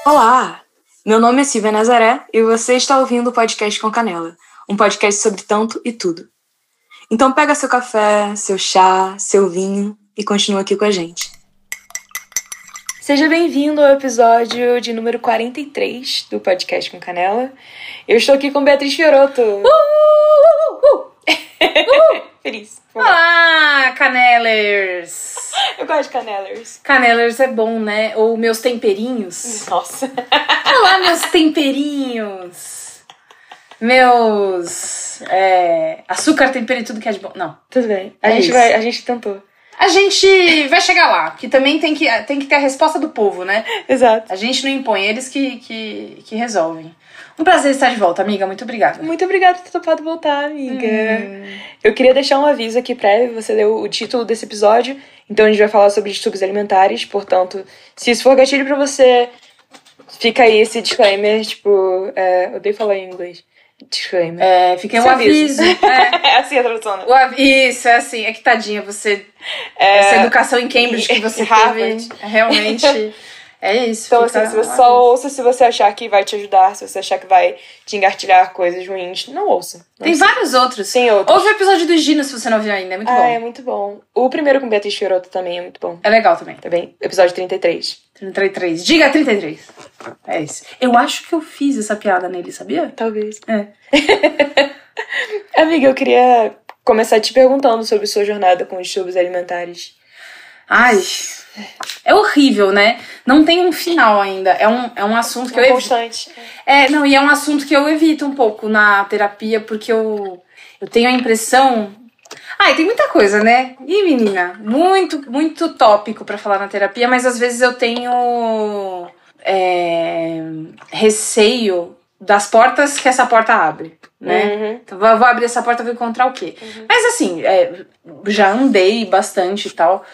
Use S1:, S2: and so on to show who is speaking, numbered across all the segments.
S1: Olá! Meu nome é Silvia Nazaré e você está ouvindo o Podcast com Canela, um podcast sobre tanto e tudo. Então pega seu café, seu chá, seu vinho e continua aqui com a gente. Seja bem-vindo ao episódio de número 43 do Podcast com Canela. Eu estou aqui com Beatriz Fiorotto. Feliz.
S2: Olá, Canelers!
S1: Eu gosto de Canelers.
S2: Canelers é bom, né? Ou meus temperinhos.
S1: Nossa.
S2: Olá, meus temperinhos! Meus... açúcar, tempero e tudo que é de bom. Não.
S1: Tudo bem. A gente tentou.
S2: A gente vai chegar lá, que também tem que ter a resposta do povo, né?
S1: Exato.
S2: A gente não impõe, eles que resolvem. Um prazer estar de volta, amiga. Muito obrigada.
S1: Muito obrigada por ter topado voltar, amiga. Eu queria deixar um aviso aqui prévio. Você deu o título desse episódio. Então a gente vai falar sobre distúrbios alimentares. Portanto, se isso for gatilho pra você, fica aí esse disclaimer. Tipo, eu odeio falar em inglês. Disclaimer.
S2: Fica aí um aviso.
S1: É assim a tradução, né?
S2: Isso, é assim. É que tadinha, você... Essa educação em Cambridge que você teve, realmente... É isso.
S1: Então, assim, se você só ouça se você achar que vai te ajudar, se você achar que vai te engatilhar coisas ruins, não ouça.
S2: Tem vários outros.
S1: Tem outros.
S2: Ouve o episódio do Gino se você não viu ainda, é muito bom.
S1: É muito bom. O primeiro com Beatriz Fiorotto também é muito bom.
S2: É legal também.
S1: Tá bem? Episódio 33.
S2: 33. Diga 33. É isso. Eu acho que eu fiz essa piada nele, sabia?
S1: Talvez.
S2: É.
S1: Amiga, eu queria começar te perguntando sobre sua jornada com distúrbios alimentares.
S2: Ai... É horrível, né? Não tem um final ainda. É um assunto que eu evito.
S1: Constante.
S2: E é um assunto que eu evito um pouco na terapia, porque eu tenho a impressão... Ai, tem muita coisa, né? Ih, menina, muito, muito tópico pra falar na terapia, mas às vezes eu tenho receio das portas que essa porta abre, né?
S1: Uhum.
S2: Então vou abrir essa porta e vou encontrar o quê? Uhum. Mas assim, já andei bastante e tal...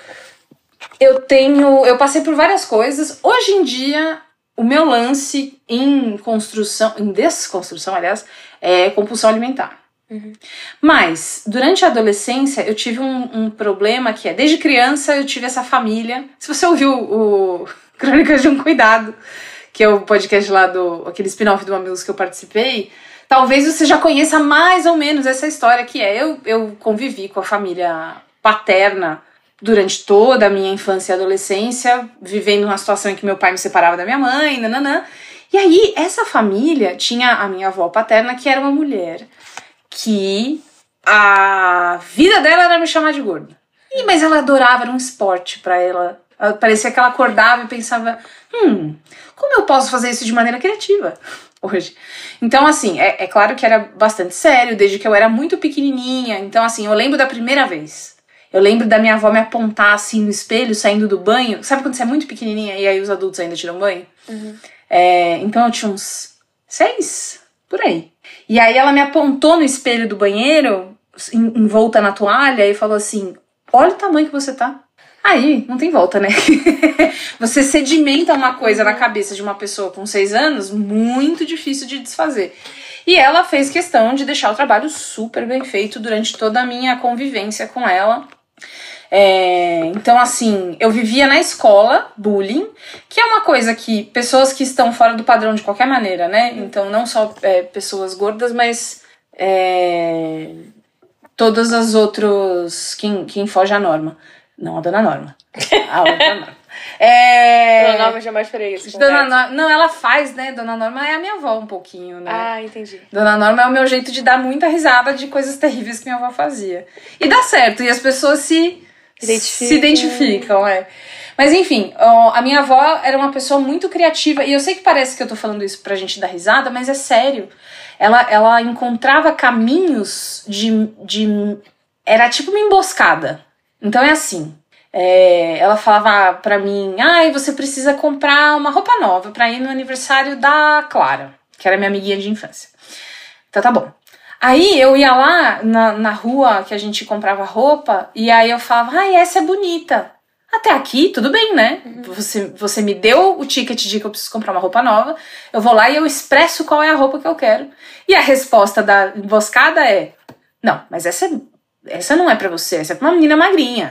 S2: Eu passei por várias coisas. Hoje em dia, o meu lance em desconstrução, aliás, é compulsão alimentar. Uhum. Mas, durante a adolescência, eu tive um problema que desde criança eu tive essa família. Se você ouviu o Crônicas de um Cuidado, que é o podcast lá aquele spin-off do Mamilos que eu participei, talvez você já conheça mais ou menos essa história que eu convivi com a família paterna durante toda a minha infância e adolescência, vivendo uma situação em que meu pai me separava da minha mãe, nananã. E aí, essa família tinha a minha avó paterna, que era uma mulher que a vida dela era me chamar de gorda. Mas ela adorava, era um esporte pra ela. Parecia que ela acordava e pensava, como eu posso fazer isso de maneira criativa hoje? Então, assim, é claro que era bastante sério, desde que eu era muito pequenininha. Então, assim, eu lembro da primeira vez. Eu lembro da minha avó me apontar assim no espelho, saindo do banho. Sabe quando você é muito pequenininha e aí os adultos ainda tiram banho? Uhum. Então eu tinha uns 6, por aí. E aí ela me apontou no espelho do banheiro, envolta na toalha, e falou assim, olha o tamanho que você tá. Aí, não tem volta, né? Você sedimenta uma coisa na cabeça de uma pessoa com 6 anos, muito difícil de desfazer. E ela fez questão de deixar o trabalho super bem feito durante toda a minha convivência com ela. Então, assim, eu vivia na escola, bullying, que é uma coisa que pessoas que estão fora do padrão de qualquer maneira, né? Então, não só pessoas gordas, mas todas as outras, quem foge à norma. Não a Dona Norma, a outra Norma.
S1: Dona Norma jamais faria isso.
S2: Não, ela faz, né? Dona Norma é a minha avó um pouquinho, né?
S1: Ah, entendi.
S2: Dona Norma é o meu jeito de dar muita risada de coisas terríveis que minha avó fazia. E dá certo, e as pessoas se identificam, Mas enfim, a minha avó era uma pessoa muito criativa, e eu sei que parece que eu tô falando isso pra gente dar risada, mas é sério. Ela encontrava caminhos era tipo uma emboscada. Então é assim... ela falava pra mim, você precisa comprar uma roupa nova pra ir no aniversário da Clara, que era minha amiguinha de infância. Então tá bom. Aí eu ia lá na rua que a gente comprava roupa, e aí eu falava, essa é bonita. Até aqui, tudo bem, né? Uhum. Você me deu o ticket de que eu preciso comprar uma roupa nova, eu vou lá e eu expresso qual é a roupa que eu quero. E a resposta da emboscada é, não, mas essa não é pra você, essa é pra uma menina magrinha.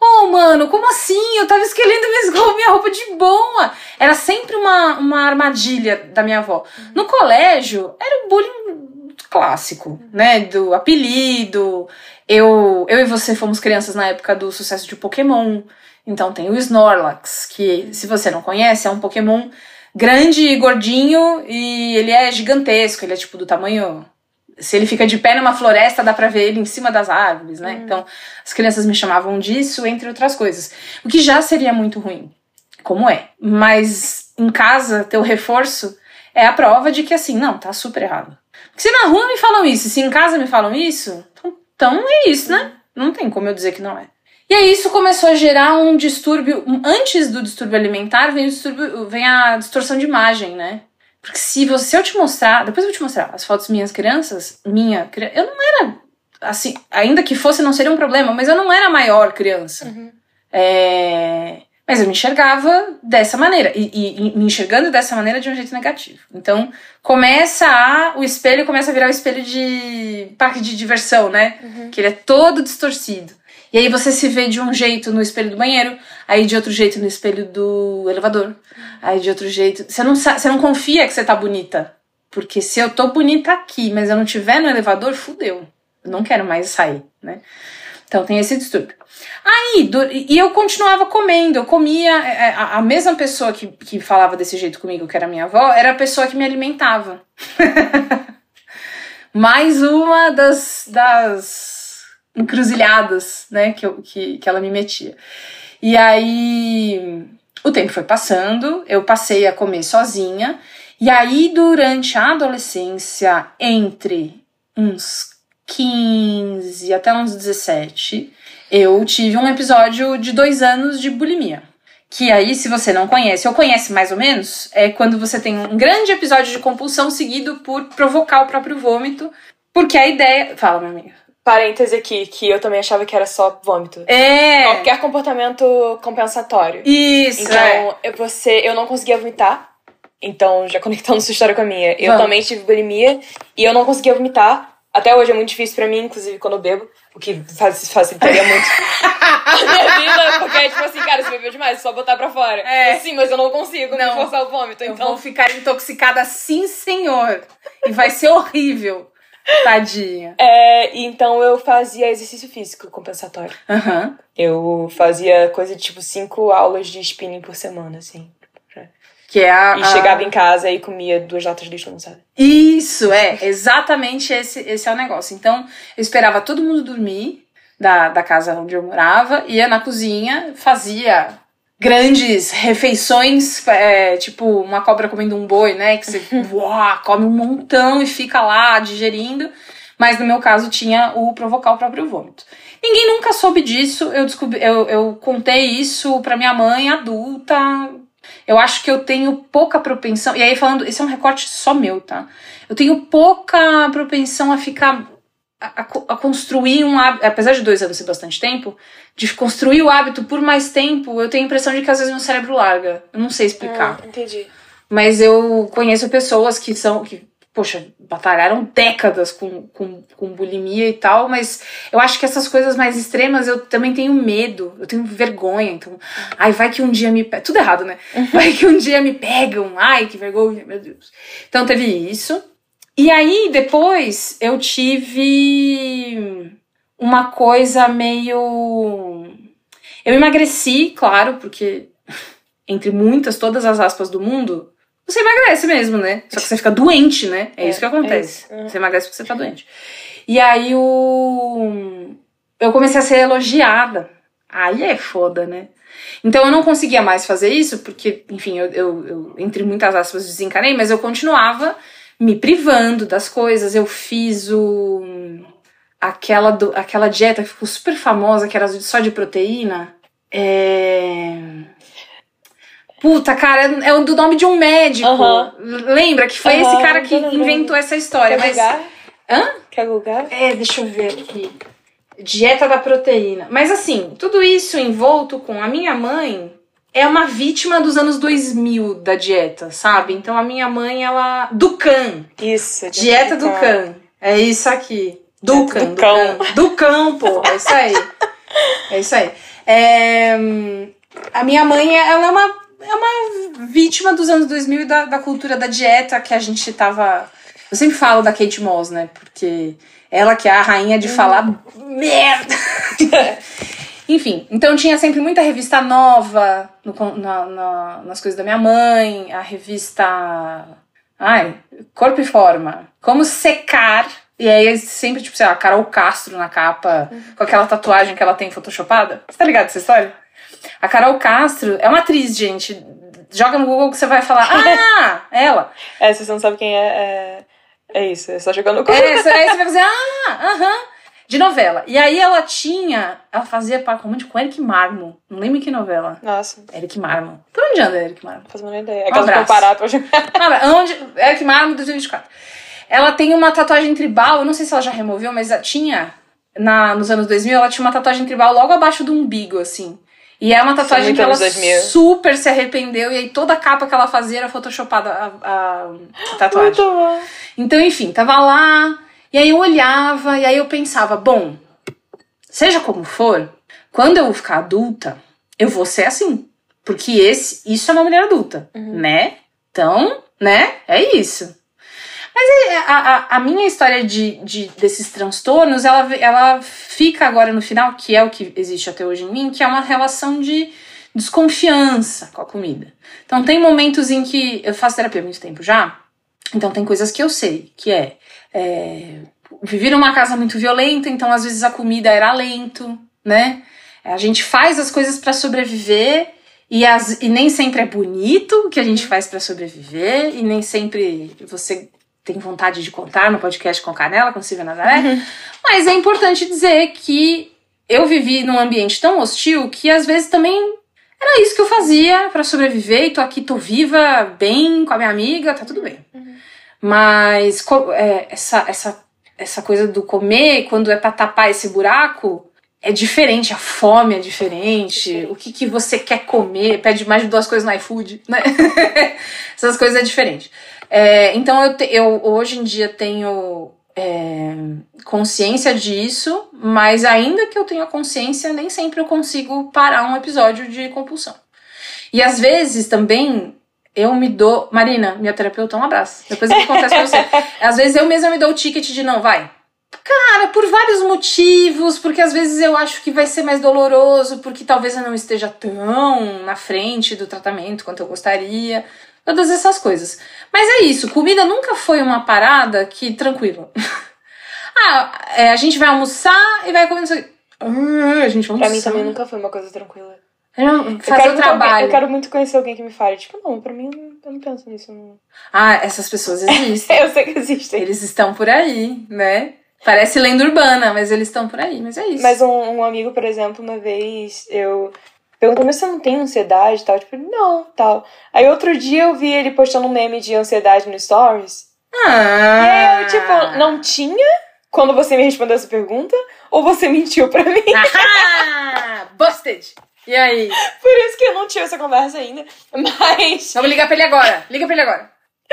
S2: Oh, mano, como assim? Eu tava escolhendo minha roupa de boa. Era sempre uma armadilha da minha avó. No colégio, era o bullying clássico, né? Do apelido. Eu e você fomos crianças na época do sucesso de Pokémon. Então tem o Snorlax, que, se você não conhece, é um Pokémon grande e gordinho. E ele é gigantesco, ele é tipo do tamanho... Se ele fica de pé numa floresta, dá pra ver ele em cima das árvores, né? Então, as crianças me chamavam disso, entre outras coisas. O que já seria muito ruim, como é. Mas em casa, ter o reforço é a prova de que, assim, não, tá super errado. Porque se na rua me falam isso, se em casa me falam isso, então é isso, né? Não tem como eu dizer que não é. E aí isso começou a gerar um distúrbio. Antes do distúrbio alimentar, vem a distorção de imagem, né? Porque se eu te mostrar, depois eu vou te mostrar as fotos minhas crianças, eu não era, assim, ainda que fosse não seria um problema, mas eu não era a maior criança. Mas eu me enxergava dessa maneira, e me enxergando dessa maneira de um jeito negativo. Então, o espelho começa a virar o espelho de parque de diversão, né? Que ele é todo distorcido. E aí você se vê de um jeito no espelho do banheiro, aí de outro jeito no espelho do elevador, aí de outro jeito... Você não confia que você tá bonita. Porque se eu tô bonita aqui, mas eu não tiver no elevador, fudeu. Eu não quero mais sair, né? Então tem esse distúrbio. E eu continuava comendo, eu comia... A mesma pessoa que falava desse jeito comigo, que era minha avó, era a pessoa que me alimentava. Mais uma das encruzilhadas, né, que ela me metia. E aí o tempo foi passando, eu passei a comer sozinha, e aí durante a adolescência, entre uns 15 até uns 17, eu tive um episódio de 2 anos de bulimia. Que aí, se você não conhece, ou conhece mais ou menos, é quando você tem um grande episódio de compulsão seguido por provocar o próprio vômito, porque a ideia... Fala, minha amiga.
S3: Parêntese aqui, que eu também achava que era só vômito. Qualquer comportamento compensatório.
S2: Isso,
S3: então, eu não conseguia vomitar. Então, já conectando sua história com a minha. Eu também tive bulimia e eu não conseguia vomitar. Até hoje é muito difícil pra mim, inclusive quando eu bebo. O que facilitaria muito a minha vida. Porque é tipo assim, cara, você bebeu demais, é só botar pra fora. Sim, mas eu não consigo me forçar o vômito. Então...
S2: Eu vou ficar intoxicada sim, senhor. E vai ser horrível. Tadinha.
S3: Então eu fazia exercício físico compensatório. Eu fazia coisa de tipo 5 aulas de spinning por semana, assim. E chegava em casa e comia 2 latas de lixo, sabe?
S2: Isso, exatamente esse é o negócio. Então, eu esperava todo mundo dormir da casa onde eu morava, ia na cozinha, fazia grandes refeições, tipo uma cobra comendo um boi, né? Que você come um montão e fica lá digerindo. Mas no meu caso tinha o provocar o próprio vômito. Ninguém nunca soube disso. Eu contei isso pra minha mãe adulta. Eu acho que eu tenho pouca propensão... E aí falando, esse é um recorte só meu, tá? Eu tenho pouca propensão a ficar... A construir um hábito, apesar de 2 anos ser bastante tempo, de construir o hábito por mais tempo, eu tenho a impressão de que às vezes meu cérebro larga. Eu não sei explicar.
S3: Entendi.
S2: Mas eu conheço pessoas que poxa, batalharam décadas com bulimia e tal, mas eu acho que essas coisas mais extremas eu também tenho medo, eu tenho vergonha, então, vai que um dia me pegam, tudo errado, né? Vai que um dia me pegam, que vergonha, meu Deus. Então teve isso. E aí, depois, eu tive uma coisa meio... Eu emagreci, claro, porque entre todas as aspas do mundo, você emagrece mesmo, né? Só que você fica doente, né? É isso que acontece. Você emagrece porque você tá doente. E aí, eu comecei a ser elogiada. Aí é foda, né? Então, eu não conseguia mais fazer isso, porque, enfim, eu entre muitas aspas, desencanei, mas eu continuava... me privando das coisas. Eu fiz aquela dieta que ficou super famosa, que era só de proteína. Puta, cara, é do nome de um médico. Lembra que foi esse cara que inventou essa história.
S3: Quer lugar? Quer lugar?
S2: Deixa eu ver aqui. Dieta da proteína. Mas assim, tudo isso envolto com a minha mãe... É uma vítima dos anos 2000 da dieta, sabe? Então a minha mãe, ela... Dukan.
S3: Isso.
S2: Dieta Dukan. É isso aqui. Dukan. Ducão, pô. É isso aí. É isso aí. A minha mãe, ela é uma vítima dos anos 2000 e da cultura da dieta que a gente tava... Eu sempre falo da Kate Moss, né? Porque ela que é a rainha de falar merda. Enfim, então tinha sempre muita revista nova nas coisas da minha mãe, a revista... Corpo e Forma. Como secar... E aí sempre, tipo, sei lá, Carol Castro na capa, com aquela tatuagem que ela tem photoshopada. Você tá ligado essa história? A Carol Castro é uma atriz, gente. Joga no Google que você vai falar, ela.
S3: Se você não sabe quem é isso, é só jogar no Google.
S2: Aí você vai fazer, de novela. E aí ela fazia par romântico com Eric Marmo. Não lembro que novela.
S3: Nossa.
S2: Eric Marmo. Por onde anda Eric Marmo?
S3: Não faço a menor ideia. É que eu vou parar pra jogar.
S2: Eric Marmo 2024. Ela tem uma tatuagem tribal, eu não sei se ela já removeu, mas tinha, nos anos 2000, ela tinha uma tatuagem tribal logo abaixo do umbigo, assim. E é uma tatuagem que ela super se arrependeu, e aí toda a capa que ela fazia era photoshopada a tatuagem. Muito bom. Então, enfim, tava lá, e aí eu olhava, e aí eu pensava, bom, seja como for, quando eu ficar adulta, eu vou ser assim. Porque isso é uma mulher adulta, né? Então, né, é isso. Mas a minha história desses transtornos, ela fica agora no final, que é o que existe até hoje em mim, que é uma relação de desconfiança com a comida. Então tem momentos em que eu faço terapia há muito tempo já, então tem coisas que eu sei, que vivi numa casa muito violenta, então às vezes a comida era lento, né? A gente faz as coisas pra sobreviver e nem sempre é bonito o que a gente faz pra sobreviver, e nem sempre você tem vontade de contar no podcast com Canela, com Silvia Nazaré, mas é importante dizer que eu vivi num ambiente tão hostil que às vezes também era isso que eu fazia pra sobreviver, e tô aqui, tô viva, bem, com a minha amiga, tá tudo bem. Mas essa coisa do comer, quando é pra tapar esse buraco, é diferente, a fome é diferente, o que você quer comer, pede mais de 2 coisas no iFood, né? Essas coisas é diferente. Então eu hoje em dia tenho consciência disso, mas ainda que eu tenha consciência, nem sempre eu consigo parar um episódio de compulsão. E às vezes também eu me dou... Marina, minha terapeuta, um abraço. Depois eu vou contar isso pra você. Às vezes eu mesma me dou o ticket de não, vai. Cara, por vários motivos, porque às vezes eu acho que vai ser mais doloroso, porque talvez eu não esteja tão na frente do tratamento quanto eu gostaria... Todas essas coisas. Mas é isso, comida nunca foi uma parada que, tranquila. A gente vai almoçar e vai comer isso aqui. A gente vai almoçar.
S3: Pra mim também nunca foi uma coisa tranquila.
S2: Fazer o trabalho.
S3: Eu quero muito conhecer alguém que me fale. Tipo, não, pra mim, eu não penso nisso. Não.
S2: Essas pessoas existem.
S3: Eu sei que existem.
S2: Eles estão por aí, né? Parece lenda urbana, mas eles estão por aí, mas é isso.
S3: Mas um amigo, por exemplo, uma vez, perguntou, mas você não tem ansiedade e tal? Tipo, não, tal. Aí outro dia eu vi ele postando um meme de ansiedade no Stories. E aí eu, tipo, não tinha quando você me respondeu essa pergunta? Ou você mentiu pra mim?
S2: Busted! E aí?
S3: Por isso que eu não tive essa conversa ainda. Mas...
S2: Vamos ligar pra ele agora. Liga pra ele agora.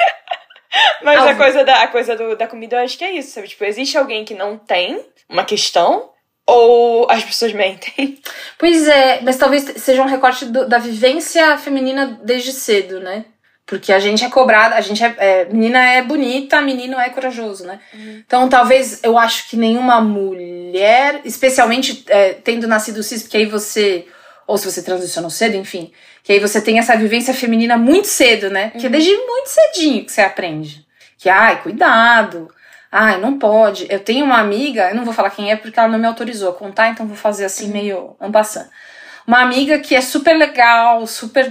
S3: Mas a coisa da comida, eu acho que é isso, sabe? Tipo, existe alguém que não tem uma questão... Ou as pessoas mentem?
S2: Pois é, mas talvez seja um recorte da vivência feminina desde cedo, né? Porque a gente é cobrada, menina é bonita, menino é corajoso, né? Então talvez, eu acho que nenhuma mulher, especialmente tendo nascido cis, porque aí você, ou se você transicionou cedo, enfim, que aí você tem essa vivência feminina muito cedo, né? Porque é desde muito cedinho que você aprende. Que, cuidado... não pode. Eu tenho uma amiga, eu não vou falar quem é porque ela não me autorizou a contar, então vou fazer assim meio en passant. Uma amiga que é super legal, super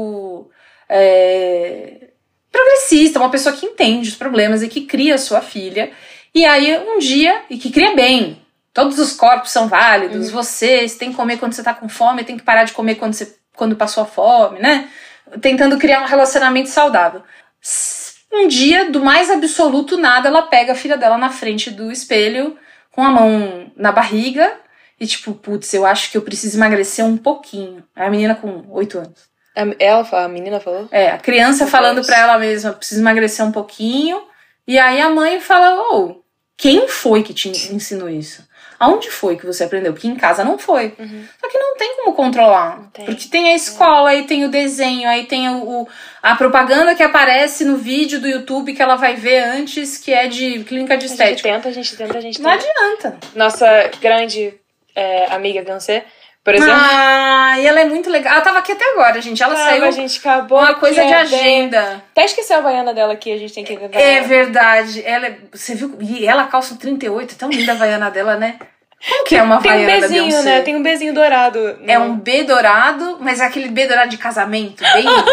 S2: progressista, uma pessoa que entende os problemas e que cria sua filha. E aí um dia, e que cria bem, todos os corpos são válidos, você tem que comer quando você tá com fome, tem que parar de comer quando passou a fome, né? Tentando criar um relacionamento saudável. Um dia, do mais absoluto nada, ela pega a filha dela na frente do espelho, com a mão na barriga, e tipo, putz, eu acho que eu preciso emagrecer um pouquinho. Aí a menina com 8 anos.
S3: A menina falou?
S2: A criança falando pra ela mesma, preciso emagrecer um pouquinho, e aí a mãe fala, quem foi que te ensinou isso? Aonde foi que você aprendeu? Porque em casa não foi. Só que não tem como controlar.
S3: Não tem.
S2: Porque tem a escola, aí tem o desenho, aí tem a propaganda que aparece no vídeo do YouTube que ela vai ver antes, que é de clínica de estética.
S3: A gente tenta.
S2: Não adianta.
S3: Nossa grande amiga Gansê, por exemplo.
S2: E ela é muito legal. Ela tava aqui até agora, gente. Ela saiu
S3: A gente acabou
S2: uma coisa de agenda.
S3: Até esqueci a Havaiana dela aqui, a gente tem que ver.
S2: É verdade. Você viu? E ela calça 38, tão linda a Havaiana dela, né? Como que é uma
S3: Tem um
S2: Havaiana da
S3: Bzinho,
S2: Beyoncé?
S3: né? Tem um Bzinho dourado.
S2: É um B dourado, mas é aquele B dourado de casamento,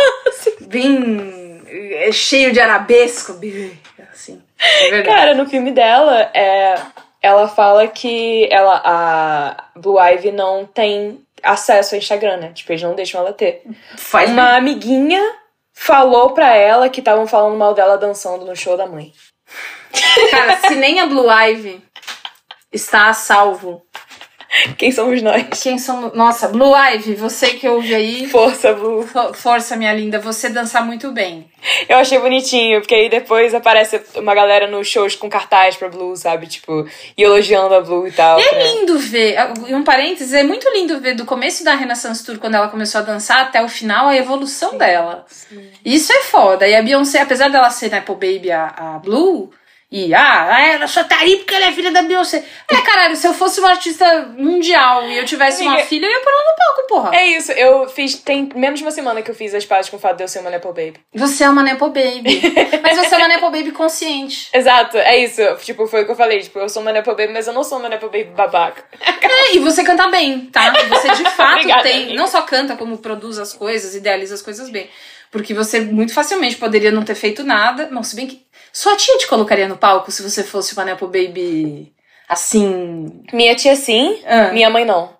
S2: bem cheio de arabesco, assim. É verdade.
S3: Cara, no filme dela, ela fala que a Blue Ivy não tem acesso ao Instagram, né? Tipo, eles não deixam ela ter. Uma amiguinha falou pra ela que estavam falando mal dela dançando no show da mãe.
S2: Cara, se nem a Blue Ivy está a salvo.
S3: Quem somos nós?
S2: Nossa, Blue Ivy, você que ouve aí.
S3: Força, Blue.
S2: Força, minha linda, você dança muito bem.
S3: Eu achei bonitinho, porque aí depois aparece uma galera nos shows com cartaz pra Blue, sabe? Tipo, e elogiando a Blue e tal.
S2: E é lindo ver, e um parênteses, é muito lindo ver do começo da Renaissance Tour, quando ela começou a dançar, até o final, a evolução dela. Sim. Isso é foda. E a Beyoncé, apesar dela ser Nepo Baby, a Blue... ela só tá aí porque ela é filha da Beyoncé. Caralho, se eu fosse uma artista mundial e eu tivesse uma filha, eu ia pôr ela no palco, porra.
S3: É isso, tem menos de uma semana que eu fiz as pazes com o fato de eu ser uma Nepo Baby.
S2: Você é uma Nepo Baby. Mas você é uma Nepo Baby consciente.
S3: Exato, é isso. Tipo, foi o que eu falei. Tipo, eu sou uma Nepo Baby, mas eu não sou uma Nepo Baby babaca.
S2: E você canta bem, tá? Você de fato
S3: Obrigada,
S2: tem...
S3: amiga.
S2: Não só canta, como produz as coisas, idealiza as coisas bem. Porque você muito facilmente poderia não ter feito nada. Não, se bem que... Sua tia te colocaria no palco se você fosse uma Nepo Baby assim...
S3: Minha tia sim, minha mãe não.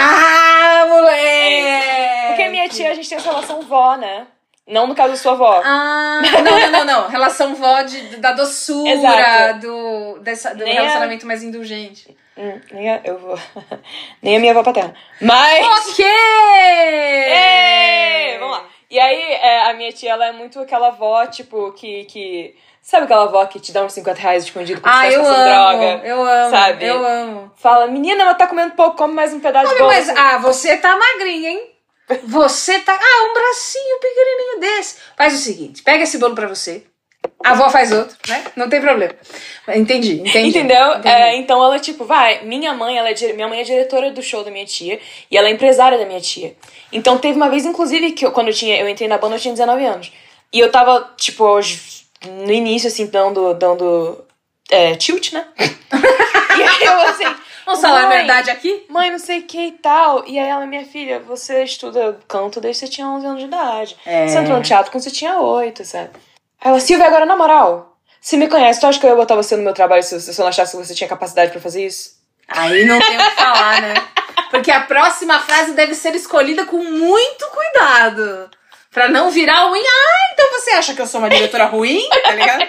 S2: Moleque!
S3: Porque minha tia, a gente tem essa relação vó, né? Não no caso da sua avó.
S2: Não. Relação vó da doçura,
S3: Exato.
S2: do relacionamento mais indulgente.
S3: Nem a minha avó paterna. Mas...
S2: Ok!
S3: Vamos lá. E aí, a minha tia, ela é muito aquela avó, tipo, que... Sabe aquela avó que te dá uns 50 reais escondido quando você tá passando droga?
S2: Eu amo,
S3: sabe?
S2: eu amo.
S3: Fala, menina, ela tá comendo pouco, come mais um pedaço de bolo.
S2: Mas, você tá magrinha, hein? Você tá... um bracinho pequenininho desse. Faz o seguinte, pega esse bolo pra você. A avó faz outro, né? Não tem problema. Entendi.
S3: Entendeu? Então ela, tipo, minha mãe é diretora do show da minha tia e ela é empresária da minha tia. Então teve uma vez, inclusive, que quando eu entrei na banda, eu tinha 19 anos. E eu tava, tipo, no início, assim, dando tilt, né? E aí eu, assim...
S2: Vamos falar a verdade aqui?
S3: Mãe, não sei o que e tal. E aí ela, minha filha, você estuda canto desde que você tinha 11 anos de idade. Você entrou no teatro quando você tinha 8, sabe? Aí ela, Silvia, agora na moral, você me conhece, tu acha que eu ia botar você no meu trabalho se eu não achasse que você tinha capacidade pra fazer isso?
S2: Aí não tem o que falar, né? Porque a próxima frase deve ser escolhida com muito cuidado. Pra não virar ruim. Então você acha que eu sou uma diretora ruim? Tá ligado?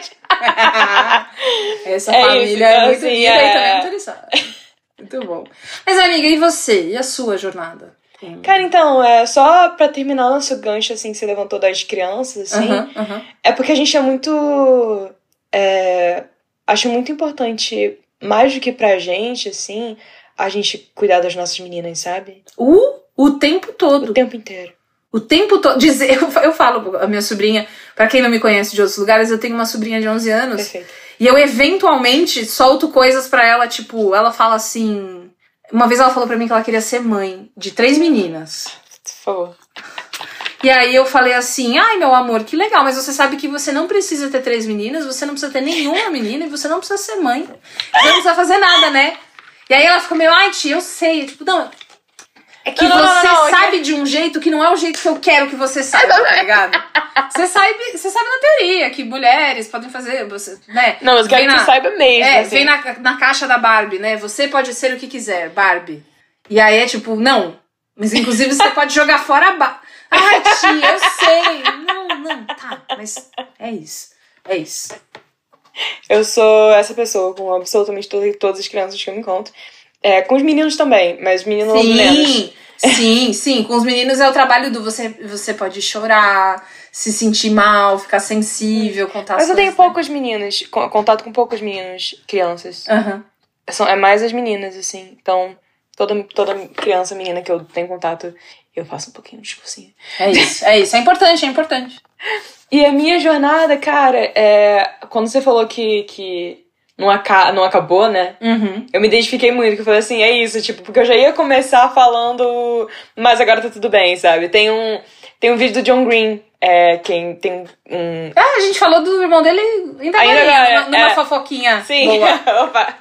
S2: Essa família é muito unida e também muito liçada. Muito bom. Mas, amiga, e você? E a sua jornada?
S3: Cara, então, só pra terminar o nosso gancho, assim, que você levantou das crianças, assim, é porque a gente é muito... acho muito importante, mais do que pra gente, assim, a gente cuidar das nossas meninas, sabe?
S2: O tempo todo.
S3: O tempo inteiro.
S2: O tempo todo. Eu falo, a minha sobrinha, pra quem não me conhece de outros lugares, eu tenho uma sobrinha de 11 anos.
S3: Perfeito.
S2: E eu, eventualmente, solto coisas pra ela, tipo, ela fala assim... Uma vez ela falou pra mim que ela queria ser mãe de 3 meninas.
S3: Por favor.
S2: E aí eu falei assim, meu amor, que legal, mas você sabe que você não precisa ter 3 meninas, você não precisa ter nenhuma menina e você não precisa ser mãe. Você não precisa fazer nada, né? E aí ela ficou meio, tia, eu sei. Tipo, não... É que você sabe de um jeito que não é o jeito que eu quero que você saiba, tá ligado? Você sabe na teoria que mulheres podem fazer, né?
S3: Não, mas eu quero que você saiba mesmo. Assim.
S2: Vem na caixa da Barbie, né? Você pode ser o que quiser, Barbie. E aí é tipo, não. Mas inclusive você pode jogar fora a Barbie. Tia, eu sei. Não, tá. Mas é isso.
S3: Eu sou essa pessoa com absolutamente todas as crianças que eu me encontro. Com os meninos também, mas meninos menos.
S2: Sim. Com os meninos é o trabalho do você pode chorar, se sentir mal, ficar sensível, contar
S3: Mas eu tenho
S2: coisas,
S3: poucos meninos, contato com poucos meninos, crianças. É mais as meninas, assim. Então, toda criança, menina que eu tenho contato, eu faço um pouquinho de discursinho.
S2: É isso. É importante.
S3: E a minha jornada, cara, quando você falou que não acabou, né?
S2: Uhum.
S3: Eu me identifiquei muito, que eu falei assim, é isso, tipo, porque eu já ia começar falando, mas agora tá tudo bem, sabe? Tem um vídeo do John Green, quem tem um...
S2: A gente falou do irmão dele numa fofoquinha.
S3: Sim.
S2: Boa.
S3: Opa.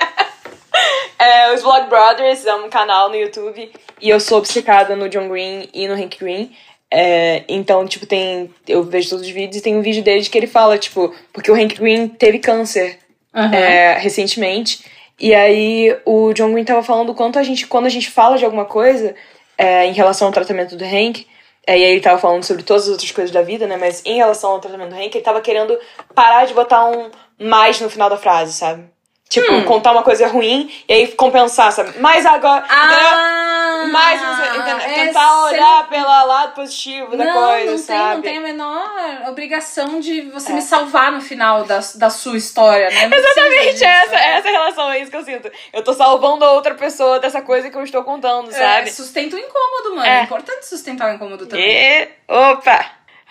S3: Os Vlog Brothers é um canal no YouTube, e eu sou obcecada no John Green e no Hank Green. Então, tipo, eu vejo todos os vídeos e tem um vídeo deles que ele fala, tipo, porque o Hank Green teve câncer recentemente, e aí o John Green tava falando o quanto quando a gente fala de alguma coisa em relação ao tratamento do Hank, e aí ele tava falando sobre todas as outras coisas da vida, né, mas em relação ao tratamento do Hank, ele tava querendo parar de botar um mais no final da frase, sabe? Tipo, contar uma coisa ruim e aí compensar, sabe? Mas agora... mais você tentar olhar pelo lado positivo da coisa, sabe?
S2: Não tem a menor obrigação de você me salvar no final da sua história, né?
S3: Exatamente, essa relação, é isso que eu sinto. Eu tô salvando a outra pessoa dessa coisa que eu estou contando, sabe?
S2: Sustenta o incômodo, mano. É importante sustentar o incômodo também.
S3: Opa!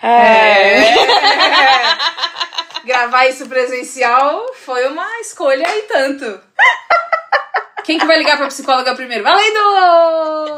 S2: Gravar isso presencial foi uma escolha e tanto. Quem que vai ligar pra psicóloga primeiro? Valendo!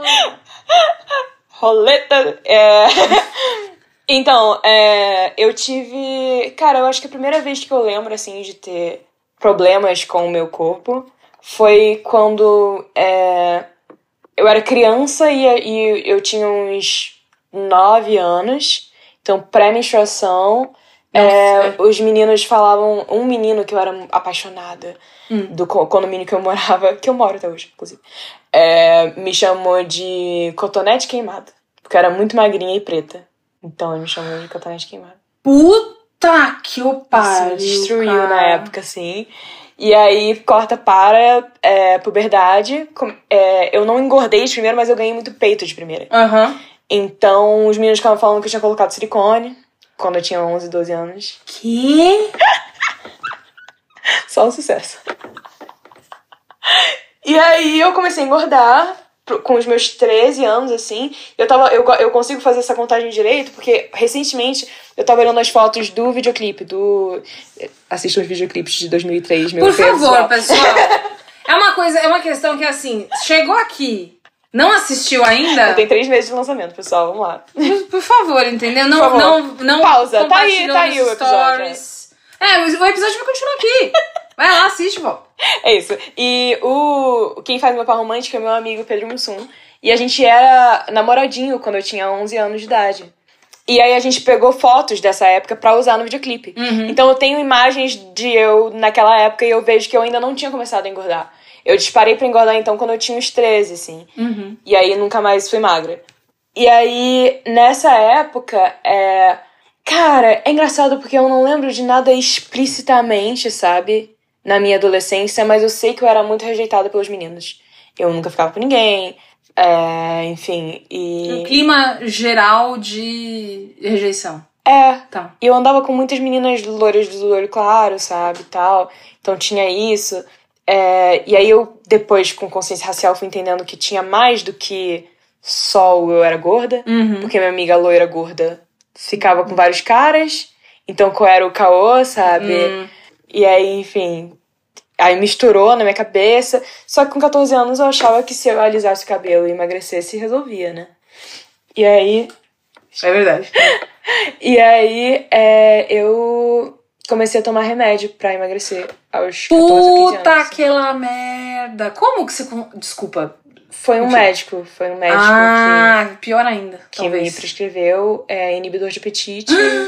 S3: Roleta! Então, eu tive... Cara, eu acho que a primeira vez que eu lembro, assim, de ter problemas com o meu corpo foi quando eu era criança e eu tinha uns 9 anos. Então, pré-menstruação... os meninos falavam... Um menino que eu era apaixonada do condomínio que eu morava, que eu moro até hoje, inclusive, me chamou de cotonete queimado, porque eu era muito magrinha e preta. Então ele me chamou de cotonete queimado.
S2: Puta que o pariu!
S3: Isso destruiu na época, assim. E aí, corta para puberdade. Eu não engordei de primeira, mas eu ganhei muito peito de primeira. Então, os meninos ficavam falando que eu tinha colocado silicone quando eu tinha 11, 12 anos.
S2: Que?
S3: Só um sucesso. E aí eu comecei a engordar com os meus 13 anos, assim. Eu consigo fazer essa contagem direito, porque recentemente eu tava olhando as fotos do videoclipe, assistam os videoclipes de 2003, meu
S2: Por favor, pessoal. É uma questão que, assim, chegou aqui, não assistiu ainda?
S3: Tem 3 meses de lançamento, pessoal, vamos lá.
S2: Por favor, entendeu? Não
S3: pausa, tá aí o episódio.
S2: O episódio vai continuar aqui. Vai lá, assiste, pô.
S3: É isso. E quem faz meu par romântico é meu amigo Pedro Mussum. E a gente era namoradinho quando eu tinha 11 anos de idade. E aí a gente pegou fotos dessa época pra usar no videoclipe. Então eu tenho imagens de eu naquela época e eu vejo que eu ainda não tinha começado a engordar. Eu disparei pra engordar então quando eu tinha uns 13, assim. E aí nunca mais fui magra. E aí, nessa época, cara, é engraçado porque eu não lembro de nada explicitamente, sabe? Na minha adolescência, mas eu sei que eu era muito rejeitada pelos meninos. Eu nunca ficava com ninguém, enfim, e...
S2: Um clima geral de rejeição.
S3: Tá. E eu andava com muitas meninas loiras do olho claro, sabe, e tal. Então tinha isso. E aí eu, depois, com consciência racial, fui entendendo que tinha mais do que só eu era gorda. Porque minha amiga loira gorda ficava com vários caras. Então qual era o caô, sabe? E aí, enfim, aí misturou na minha cabeça. Só que com 14 anos eu achava que se eu alisasse o cabelo e emagrecesse, resolvia, né? E aí...
S2: É verdade.
S3: E aí, eu comecei a tomar remédio pra emagrecer aos 14 ou 15 anos.
S2: Puta aquela merda! Como que você... Desculpa.
S3: Foi um médico
S2: que... pior ainda,
S3: que me prescreveu inibidor de apetite.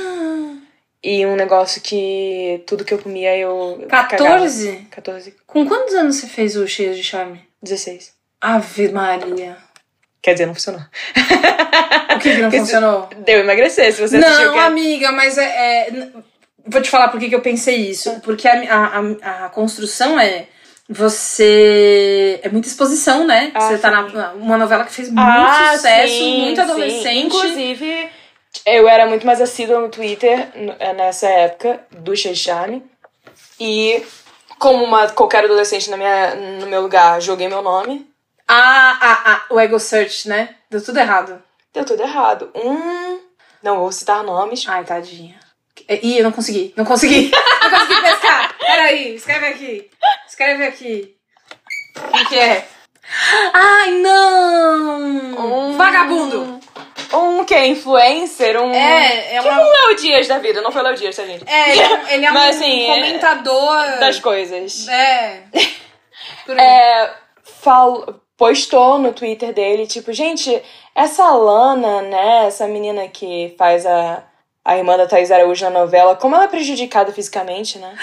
S3: E um negócio que tudo que eu comia eu
S2: 14?
S3: Cagava. 14.
S2: Com quantos anos você fez o Cheio de Charme?
S3: 16.
S2: Ave Maria.
S3: Quer dizer, não funcionou.
S2: O que não funcionou?
S3: Deu emagrecer, se você assistiu.
S2: Não, amiga, mas vou te falar por que eu pensei isso. Porque a construção você... É muita exposição, né? Você tá numa novela que fez muito sucesso, muito adolescente.
S3: Sim. Inclusive... Eu era muito mais assídua no Twitter nessa época do Cheio de Charme. E Como qualquer adolescente no meu lugar, joguei meu nome.
S2: O Ego Search, né? Deu tudo errado.
S3: Deu tudo errado. Não vou citar nomes.
S2: Ai, tadinha. Ih, eu não consegui. Não consegui pescar. Peraí, escreve aqui. O que é? Ai, não! Vagabundo!
S3: Que é influencer,
S2: É
S3: tipo um Léo Dias da vida, não foi Léo Dias, tá, gente?
S2: Ele é
S3: Mas,
S2: um
S3: assim,
S2: comentador
S3: das coisas.
S2: Por aí.
S3: Postou no Twitter dele, tipo, gente, essa Lana, né, essa menina que faz a irmã da Thaís Araújo na novela, como ela é prejudicada fisicamente, né?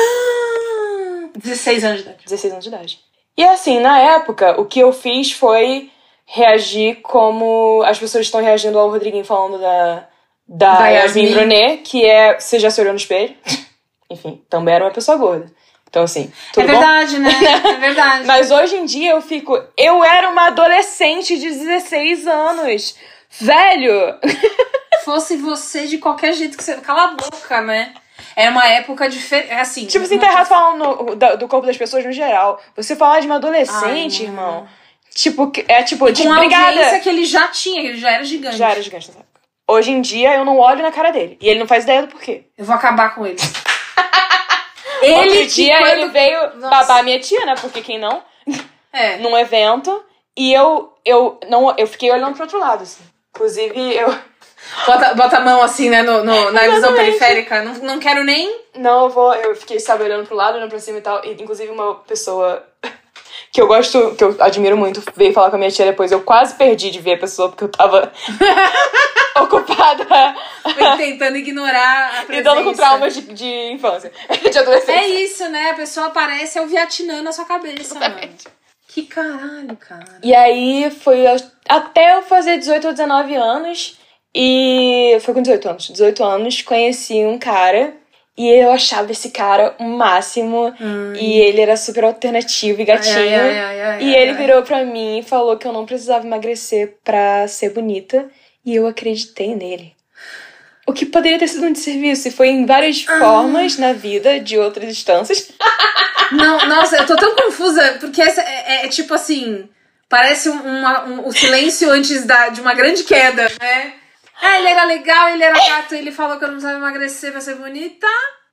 S2: 16 anos de idade.
S3: 16 anos de idade. E assim, na época, o que eu fiz foi reagir como as pessoas estão reagindo ao Rodriguinho falando da Yasmin Brunet, que é, você já se olhou no espelho? Enfim, também era uma pessoa gorda. Então, assim, tudo bom?
S2: Verdade, né? É verdade.
S3: Mas hoje em dia eu era uma adolescente de 16 anos. Velho!
S2: Fosse você de qualquer jeito que você... Cala a boca, né? Era uma época diferente, assim...
S3: Tipo, você tá errado falando do corpo das pessoas no geral. Você falar de uma adolescente, irmão... Tipo,
S2: com a audiência que ele já tinha, que ele já era gigante.
S3: Já era gigante nessa época. Hoje em dia, eu não olho na cara dele. E ele não faz ideia do porquê.
S2: Eu vou acabar com ele.
S3: Outro dia, ele veio babar minha tia, né? Porque quem não? Num evento. E eu fiquei olhando pro outro lado, assim. Inclusive, eu...
S2: Bota a mão assim, né, na visão periférica. Não quero nem...
S3: Não, eu fiquei, sabe, olhando pro lado, olhando pra cima e tal. E, inclusive, uma pessoa... que eu admiro muito, veio falar com a minha tia depois. Eu quase perdi de ver a pessoa, porque eu tava ocupada.
S2: Tentando ignorar a presença.
S3: Lidando com traumas de infância, de adolescência.
S2: É isso, né? A pessoa aparece, é o Vietnã na sua cabeça, mano. Que caralho, cara.
S3: E aí, foi até eu fazer 18 ou 19 anos. E foi com 18 anos. 18 anos, conheci um cara... E eu achava esse cara o máximo. E ele era super alternativo e gatinho. E ele virou pra mim e falou que eu não precisava emagrecer pra ser bonita. E eu acreditei nele. O que poderia ter sido um desserviço. E foi em várias formas na vida, de outras instâncias.
S2: Não, nossa, eu tô tão confusa. Porque essa é tipo assim... Parece o silêncio antes de uma grande queda, né? Ele era legal, ele era gato, ele falou que eu não precisava emagrecer pra ser bonita.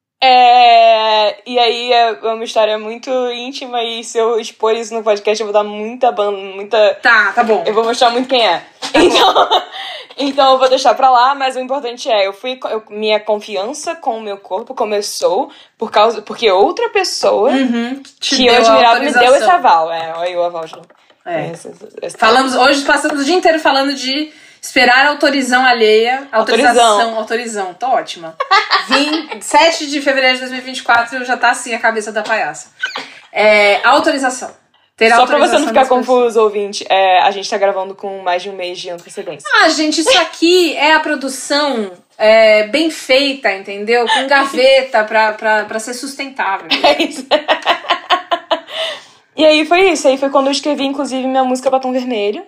S3: E aí é uma história muito íntima e se eu expor isso no podcast eu vou dar muita...
S2: Tá bom.
S3: Eu vou mostrar muito quem é. Então eu vou deixar pra lá, mas o importante é, minha confiança com o meu corpo começou porque outra pessoa que eu admirava me deu esse aval. Olha aí o aval de novo.
S2: Hoje passamos o dia inteiro falando de... Esperar a autorização alheia. Autorização. Tô ótima. 7 de fevereiro de 2024 já tá assim a cabeça da palhaça. Autorização.
S3: Só pra você não ficar confuso, ouvinte, a gente tá gravando com mais de um mês de antecedência.
S2: Gente, isso aqui é a produção bem feita, entendeu? Com gaveta pra ser sustentável.
S3: É isso. E aí foi isso. Aí foi quando eu escrevi, inclusive, minha música Batom Vermelho.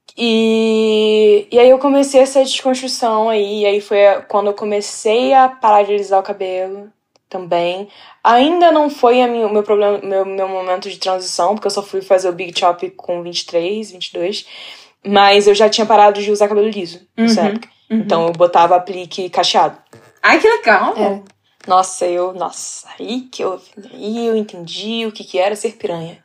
S3: E aí eu comecei essa desconstrução aí. E aí foi quando eu comecei a parar de alisar o cabelo também. Ainda não foi o meu problema, meu momento de transição, porque eu só fui fazer o Big Chop com 23, 22. Mas eu já tinha parado de usar cabelo liso nessa época. Então eu botava aplique cacheado.
S2: Ai, que legal!
S3: Nossa, aí eu entendi o que era ser piranha.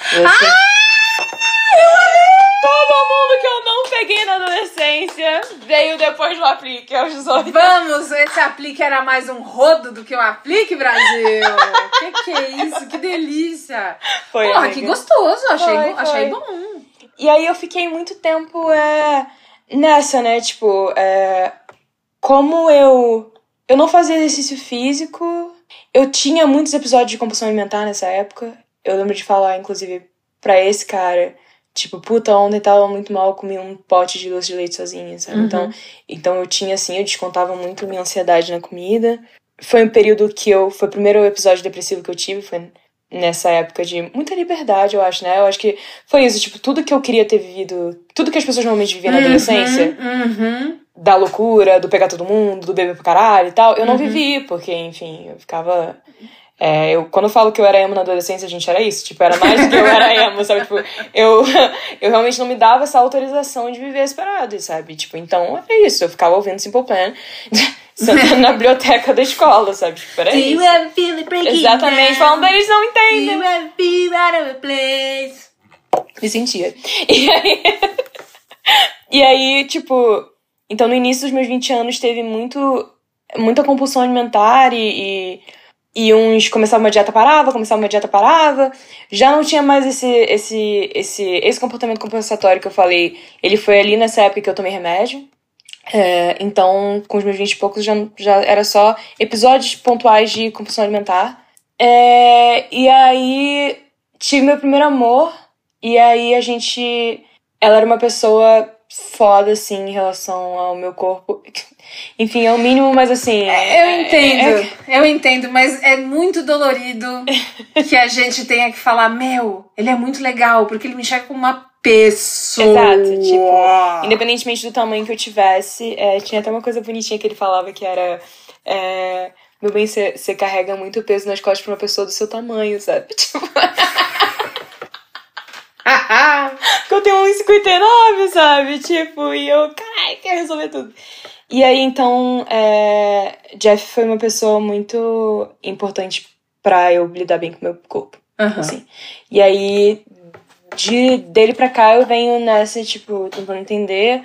S3: Todo mundo que eu não peguei na adolescência veio depois do aplique, aos 18.
S2: Vamos, esse aplique era mais um rodo do que um aplique, Brasil. Que é isso? Que delícia.
S3: Foi,
S2: porra,
S3: amiga.
S2: Que gostoso. Achei bom.
S3: E aí eu fiquei muito tempo nessa, né? Tipo, como eu não fazia exercício físico, eu tinha muitos episódios de compulsão alimentar nessa época. Eu lembro de falar, inclusive, pra esse cara... Tipo, puta, ontem tava muito mal, eu comi um pote de doce de leite sozinha, sabe? Então eu tinha, assim, eu descontava muito minha ansiedade na comida. Foi um período foi o primeiro episódio depressivo que eu tive, foi nessa época de muita liberdade, eu acho, né? Eu acho que foi isso, tipo, tudo que eu queria ter vivido, tudo que as pessoas normalmente viviam na adolescência, da loucura, do pegar todo mundo, do beber pro caralho e tal, eu não vivi, porque, enfim, eu ficava... Quando eu falo que eu era emo na adolescência, gente, era isso. Tipo, era mais do que eu era emo, sabe? Tipo, eu realmente não me dava essa autorização de viver as paradas, sabe? Tipo, então é isso. Eu ficava ouvindo Simple Plan, sentando na biblioteca da escola, sabe? Tipo, era isso. Exatamente, falando, eles não entendem. Me sentia. E aí, tipo... Então, no início dos meus 20 anos, teve muita compulsão alimentar e uns começava uma dieta, parava. Já não tinha mais esse comportamento compensatório que eu falei. Ele foi ali nessa época que eu tomei remédio. Então, com os meus 20 e poucos, já era só episódios pontuais de compulsão alimentar. E aí, tive meu primeiro amor. E aí, ela era uma pessoa foda, assim, em relação ao meu corpo. Enfim, é o mínimo, mas assim...
S2: Eu entendo, mas é muito dolorido que a gente tenha que falar, ele é muito legal, porque ele me enxerga como uma pessoa.
S3: Exato, tipo, independentemente do tamanho que eu tivesse, tinha até uma coisa bonitinha que ele falava que era... meu bem, você carrega muito peso nas costas pra uma pessoa do seu tamanho, sabe? Tipo... Porque eu tenho 1,59, sabe? Tipo, e eu, caralho, quero resolver tudo. E aí, então, Jeff foi uma pessoa muito importante pra eu lidar bem com o meu corpo. Assim. E aí, dele pra cá, eu venho nessa, tipo, tentando entender.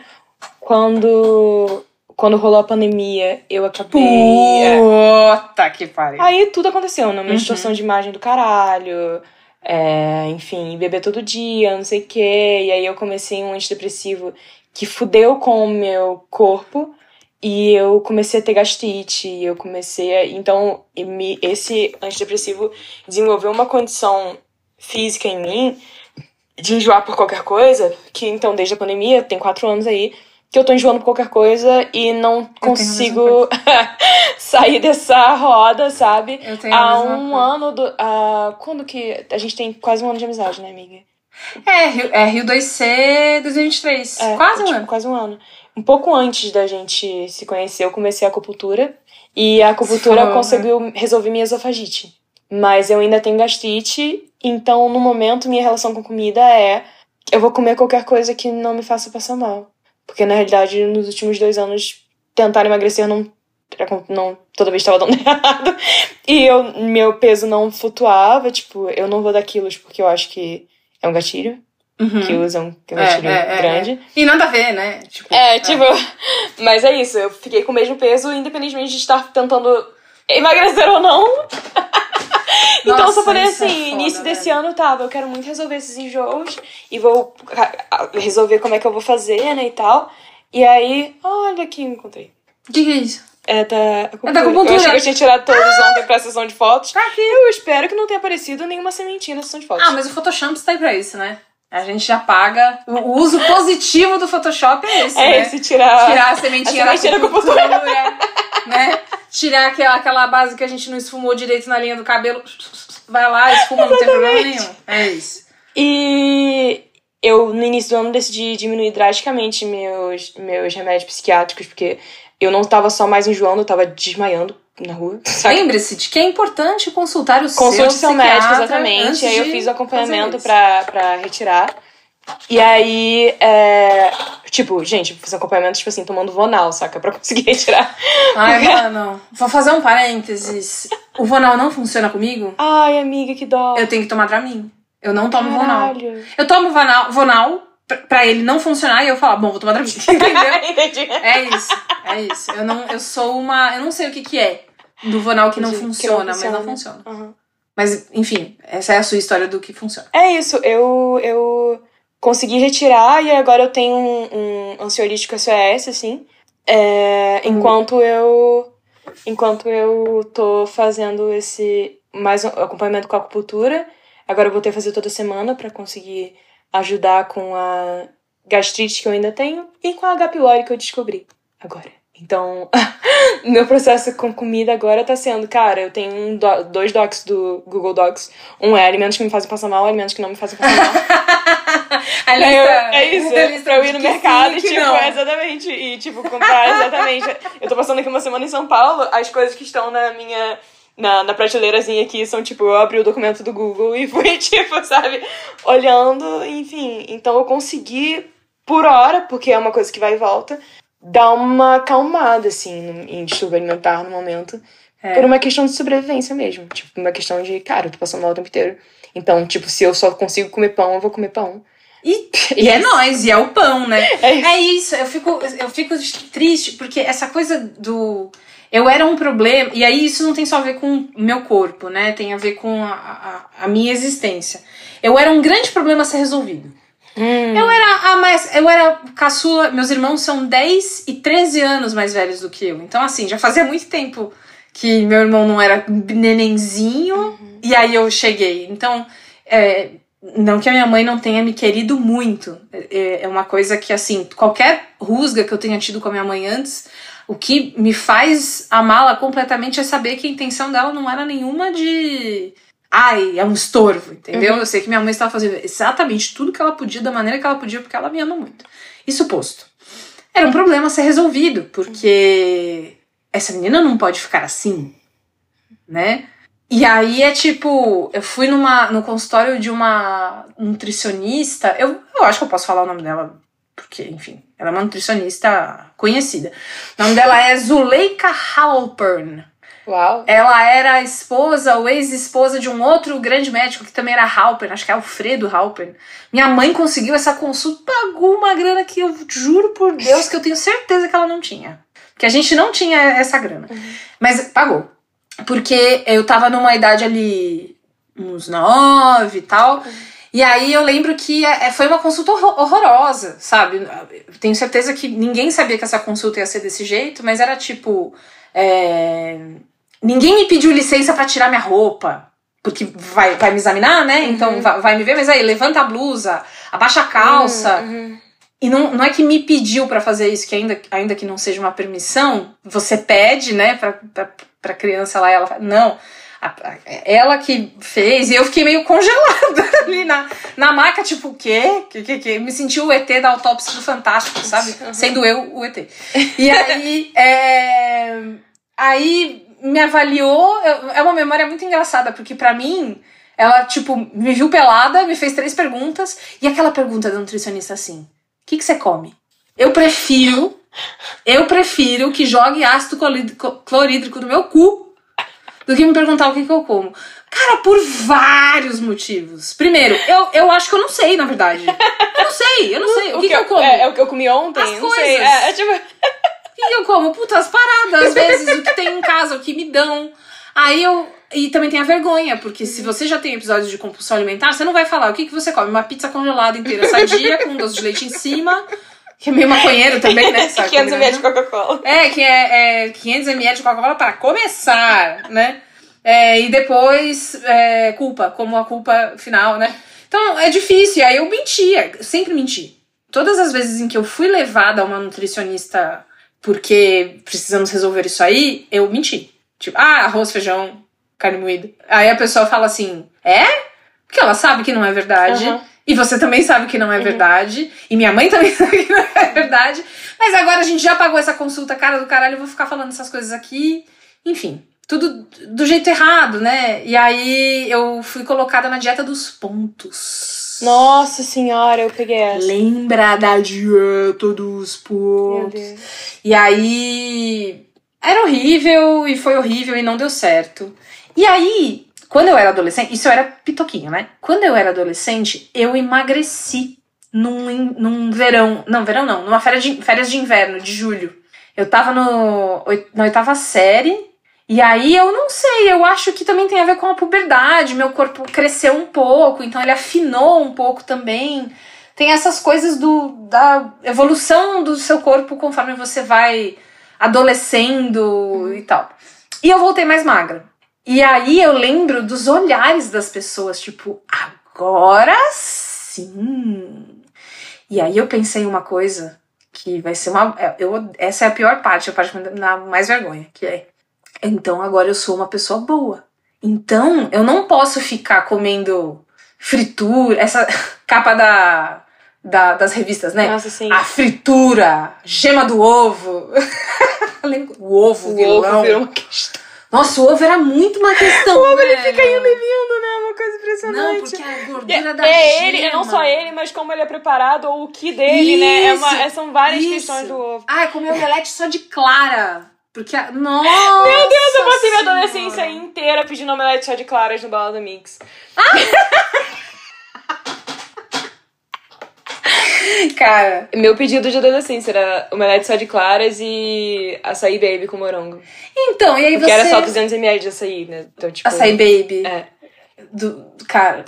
S3: Quando rolou a pandemia, eu acabei...
S2: Puta que pariu.
S3: Aí tudo aconteceu, né? Uma distorção de imagem do caralho... enfim, beber todo dia, não sei o quê. E aí eu comecei um antidepressivo que fudeu com o meu corpo. E eu comecei a ter gastrite. Então, esse antidepressivo desenvolveu uma condição física em mim de enjoar por qualquer coisa. Que então, desde a pandemia, tem 4 anos aí, que eu tô enjoando por qualquer coisa e não consigo sair dessa roda, sabe? Há um ano quando que... A gente tem quase um ano de amizade, né, amiga?
S2: Rio 2C 2023. Quase um ano.
S3: Quase um ano. Um pouco antes da gente se conhecer, eu comecei a acupuntura. E a acupuntura conseguiu resolver minha esofagite. Mas eu ainda tenho gastrite. Então, no momento, minha relação com comida eu vou comer qualquer coisa que não me faça passar mal. Porque, na realidade, nos últimos 2 anos, tentar emagrecer não toda vez estava dando errado. E meu peso não flutuava. Tipo, eu não vou dar quilos porque eu acho que é um gatilho. Que usam, que é um gatilho grande.
S2: E nada a ver, né?
S3: Mas é isso. Eu fiquei com o mesmo peso, independentemente de estar tentando emagrecer ou não. Então eu só falei assim, início desse ano eu quero muito resolver esses enjoos e vou resolver como é que eu vou fazer, né, e tal. E aí, olha aqui, encontrei.
S2: O que é isso?
S3: É da
S2: acupuntura.
S3: Eu achei que eu tinha tirado todos ontem pra sessão de fotos. Tá aqui. Eu espero que não tenha aparecido nenhuma sementinha na sessão de fotos.
S2: Mas o Photoshop está aí pra isso, né? A gente já paga. O uso positivo do Photoshop é esse, né?
S3: Esse, tirar
S2: a sementinha da acupuntura, né? Tirar aquela base que a gente não esfumou direito na linha do cabelo. Vai lá, esfuma, não tem problema nenhum. É isso.
S3: E eu, no início do ano, decidi diminuir drasticamente meus remédios psiquiátricos, porque eu não tava só mais enjoando, eu tava desmaiando na rua.
S2: Lembre-se de que é importante consultar o
S3: Consulte seu médico, exatamente. E aí eu fiz o acompanhamento pra retirar. E aí, gente, eu fiz acompanhamento, tipo assim, tomando Vonal, saca? Pra conseguir retirar.
S2: Ai, mano. Vou fazer um parênteses. O Vonal não funciona comigo?
S3: Ai, amiga, que dó.
S2: Eu tenho que tomar Dramin. Eu não tomo Vonal.
S3: Caralho.
S2: Eu tomo Vonal pra ele não funcionar e eu falo, vou tomar Dramin. Entendeu?
S3: Entendi.
S2: É isso. Eu não sei o que é do Vonal que não funciona, mas não funciona.
S3: Uhum.
S2: Mas, enfim, essa é a sua história do que funciona.
S3: É isso, eu consegui retirar e agora eu tenho um ansiolítico SOS, assim. Enquanto eu tô fazendo esse mais acompanhamento com a acupuntura. Agora eu vou ter que fazer toda semana pra conseguir ajudar com a gastrite que eu ainda tenho e com a H. pylori que eu descobri agora. Então, meu processo com comida agora tá sendo, cara, eu tenho 2 docs do Google Docs. Um é alimentos que me fazem passar mal, alimentos que não me fazem passar mal. É isso, pra eu ir no mercado,
S2: sim,
S3: exatamente. E, comprar exatamente. Eu tô passando aqui uma semana em São Paulo, as coisas que estão na minha na prateleirazinha aqui são, tipo, eu abri o documento do Google e fui, tipo, sabe, olhando, enfim. Então eu consegui, por hora, porque é uma coisa que vai e volta, dar uma acalmada, assim, em distúrbio alimentar no momento. Por uma questão de sobrevivência mesmo. Tipo, uma questão de, cara, eu tô passando mal o tempo inteiro. Então, tipo, se eu só consigo comer pão, eu vou comer pão.
S2: E é nóis, e é o pão, né?
S3: É
S2: isso, eu fico triste, porque essa coisa do... Eu era um problema, e aí isso não tem só a ver com o meu corpo, né? Tem a ver com a minha existência. Eu era um grande problema a ser resolvido. Eu era caçula, meus irmãos são 10 e 13 anos mais velhos do que eu. Então, assim, já fazia muito tempo que meu irmão não era nenenzinho, e aí eu cheguei. Então, não que a minha mãe não tenha me querido muito. É uma coisa que, assim, qualquer rusga que eu tenha tido com a minha mãe antes, o que me faz amá-la completamente é saber que a intenção dela não era nenhuma de... Ai, é um estorvo, entendeu? Eu sei que minha mãe estava fazendo exatamente tudo que ela podia, da maneira que ela podia, porque ela me ama muito. Isso posto. Era um problema a ser resolvido, porque essa menina não pode ficar assim, né? E aí é tipo, eu fui no consultório de uma nutricionista, eu acho que eu posso falar o nome dela, porque, enfim, ela é uma nutricionista conhecida. O nome dela é Zuleika Halpern.
S3: Uau.
S2: Ela era a esposa ou ex-esposa de um outro grande médico que também era Halpern, acho que é Alfredo Halpern. Minha mãe conseguiu essa consulta, pagou uma grana que eu juro por Deus que eu tenho certeza que ela não tinha. Que a gente não tinha essa grana. Mas pagou. Porque eu tava numa idade ali, uns 9 e tal. E aí eu lembro que foi uma consulta horrorosa, sabe? Tenho certeza que ninguém sabia que essa consulta ia ser desse jeito, mas era tipo... Ninguém me pediu licença pra tirar minha roupa, porque vai me examinar, né? Então vai me ver, mas aí levanta a blusa, abaixa a calça. E não é que me pediu pra fazer isso, que ainda que não seja uma permissão, você pede, né, pra criança lá, ela fala, não, ela que fez, e eu fiquei meio congelada ali na maca, tipo, o quê? Que? Me senti o ET da autópsia do Fantástico, sabe? Sendo eu o ET. E aí me avaliou, é uma memória muito engraçada, porque pra mim, ela, tipo, me viu pelada, me fez 3 perguntas, e aquela pergunta da nutricionista assim, o que você come? Eu prefiro que jogue ácido clorídrico no meu cu do que me perguntar o que eu como. Cara, por vários motivos. Primeiro, eu acho que eu não sei, na verdade. Eu não sei. O que eu como?
S3: É o que eu comi ontem?
S2: As
S3: não
S2: coisas.
S3: sei. Tipo...
S2: O que eu como? Puta, as paradas, às vezes, o que tem em casa, o que me dão. Aí E também tem a vergonha, porque se você já tem episódios de compulsão alimentar, você não vai falar o que você come. Uma pizza congelada inteira sadia, com um doce de leite em cima, que é meio maconheiro também, né?
S3: 500 ml de Coca-Cola.
S2: Que é 500 ml de Coca-Cola para começar, né? E depois, culpa, como a culpa final, né? Então, é difícil. E aí eu mentia, sempre menti. Todas as vezes em que eu fui levada a uma nutricionista porque precisamos resolver isso aí, eu menti. Tipo, arroz, feijão, carne moída. Aí a pessoa fala assim, Porque ela sabe que não é verdade. Uhum. E você também sabe que não é verdade. E minha mãe também sabe que não é verdade. Mas agora a gente já pagou essa consulta, cara do caralho, eu vou ficar falando essas coisas aqui. Enfim, tudo do jeito errado, né? E aí eu fui colocada na dieta dos pontos.
S3: Nossa senhora, eu peguei essa.
S2: Lembra da dieta dos pontos? Meu Deus. E aí... Era horrível, e foi horrível, e não deu certo. E aí, quando eu era adolescente... Isso eu era pitoquinha, né? Quando eu era adolescente, eu emagreci num verão... Não, verão não. Numa férias de inverno, de julho. Eu tava na 8ª série... E aí, eu não sei, eu acho que também tem a ver com a puberdade, meu corpo cresceu um pouco, então ele afinou um pouco também. Tem essas coisas da evolução do seu corpo conforme você vai adolescendo e tal. E eu voltei mais magra. E aí eu lembro dos olhares das pessoas, tipo, agora sim. E aí eu pensei em uma coisa que vai ser essa é a pior parte, a parte que me dá mais vergonha, que é... Então agora eu sou uma pessoa boa. Então eu não posso ficar comendo fritura, essa capa das revistas, né?
S3: Nossa, sim.
S2: A fritura, gema do ovo. O ovo vilão.
S3: Ovo virou uma questão.
S2: Nossa, o ovo era muito uma questão.
S3: O ovo ele fica indo e vindo, né? Uma coisa impressionante.
S2: Não, porque a gordura da
S3: ele,
S2: gema.
S3: não só ele, mas como ele é preparado, ou o que dele, né? São várias
S2: isso.
S3: questões do ovo.
S2: Ah, comer omelete só de clara. Porque Nossa!
S3: Meu Deus, eu passei minha adolescência inteira pedindo omelete só de claras no Balada Mix.
S2: Cara,
S3: meu pedido de adolescência era omelete só de claras e açaí baby com morango.
S2: então, e aí
S3: Porque era só 200 ml de açaí, né? Então, tipo,
S2: açaí baby.
S3: É.
S2: Cara.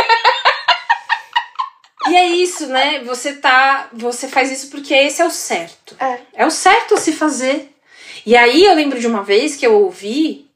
S2: E é isso, né? Você faz isso porque esse é o certo. É o certo a se fazer. E aí eu lembro de uma vez que eu ouvi,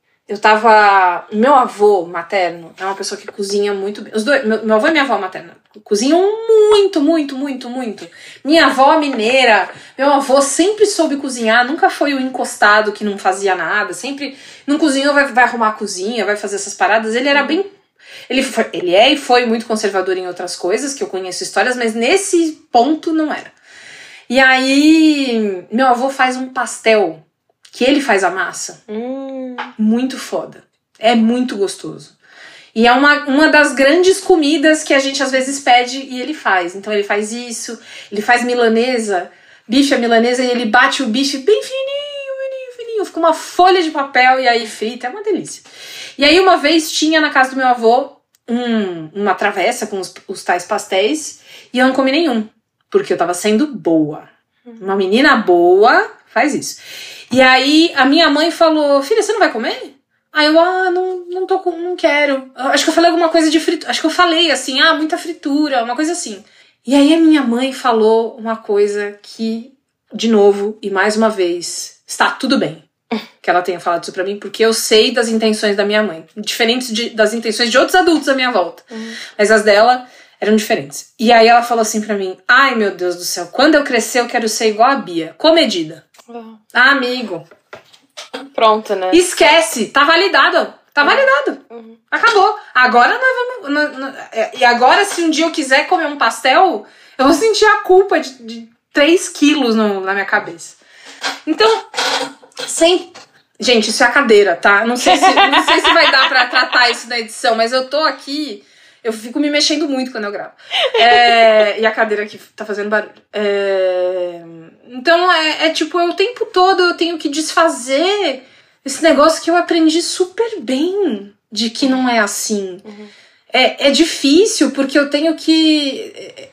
S2: meu avô materno é uma pessoa que cozinha muito bem. Os dois, meu avô e minha avó materna cozinham muito, muito, muito, muito. Minha avó mineira, meu avô sempre soube cozinhar, nunca foi o encostado que não fazia nada, sempre não cozinhou, vai arrumar a cozinha, vai fazer essas paradas. Ele era bem... Ele é e foi muito conservador em outras coisas, que eu conheço histórias, mas nesse ponto não era. E aí, meu avô faz um pastel, que ele faz a massa. Muito foda. É muito gostoso. E é uma das grandes comidas que a gente às vezes pede e ele faz. Então ele faz isso, ele faz milanesa, bife à milanesa, e ele bate o bife bem fininho, fininho, fininho. Fica uma folha de papel e aí frita, é uma delícia. E aí uma vez tinha na casa do meu avô uma travessa com os tais pastéis e eu não comi nenhum, porque eu tava sendo boa. Uma menina boa faz isso. E aí a minha mãe falou, filha, você não vai comer? Aí eu, não quero. Acho que eu falei alguma coisa de fritura. Acho que eu falei assim, muita fritura, uma coisa assim. E aí a minha mãe falou uma coisa que, de novo, e mais uma vez, está tudo bem que ela tenha falado isso pra mim, porque eu sei das intenções da minha mãe. Diferentes das intenções de outros adultos à minha volta. Mas as dela eram diferentes. E aí ela falou assim pra mim, ai meu Deus do céu, quando eu crescer eu quero ser igual a Bia, comedida. Amigo.
S3: Pronto, né?
S2: Esquece, tá validado. Tá validado. Acabou. Agora nós vamos... E agora, se um dia eu quiser comer um pastel, eu vou sentir a culpa de 3 quilos na minha cabeça. Então, gente, isso é a cadeira, tá? Não sei se vai dar pra tratar isso na edição, mas eu tô aqui... Eu fico me mexendo muito quando eu gravo. E a cadeira aqui tá fazendo barulho. Então, tipo, o tempo todo eu tenho que desfazer esse negócio que eu aprendi super bem de que não é assim. É difícil, porque eu tenho que...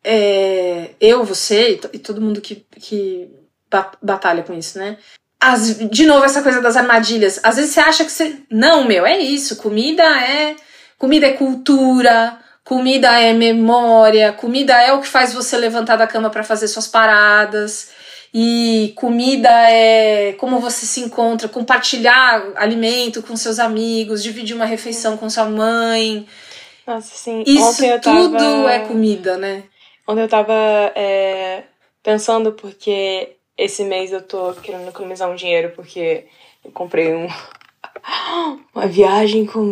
S2: você e todo mundo que batalha com isso, né? De novo, essa coisa das armadilhas. Às vezes você acha que você... Não, é isso. Comida é cultura, comida é memória, comida é o que faz você levantar da cama pra fazer suas paradas, e comida é como você se encontra, compartilhar alimento com seus amigos, dividir uma refeição com sua mãe.
S3: Nossa, sim.
S2: Isso tudo é comida, né?
S3: Ontem eu tava pensando, porque esse mês eu tô querendo economizar um dinheiro, porque eu comprei uma viagem com...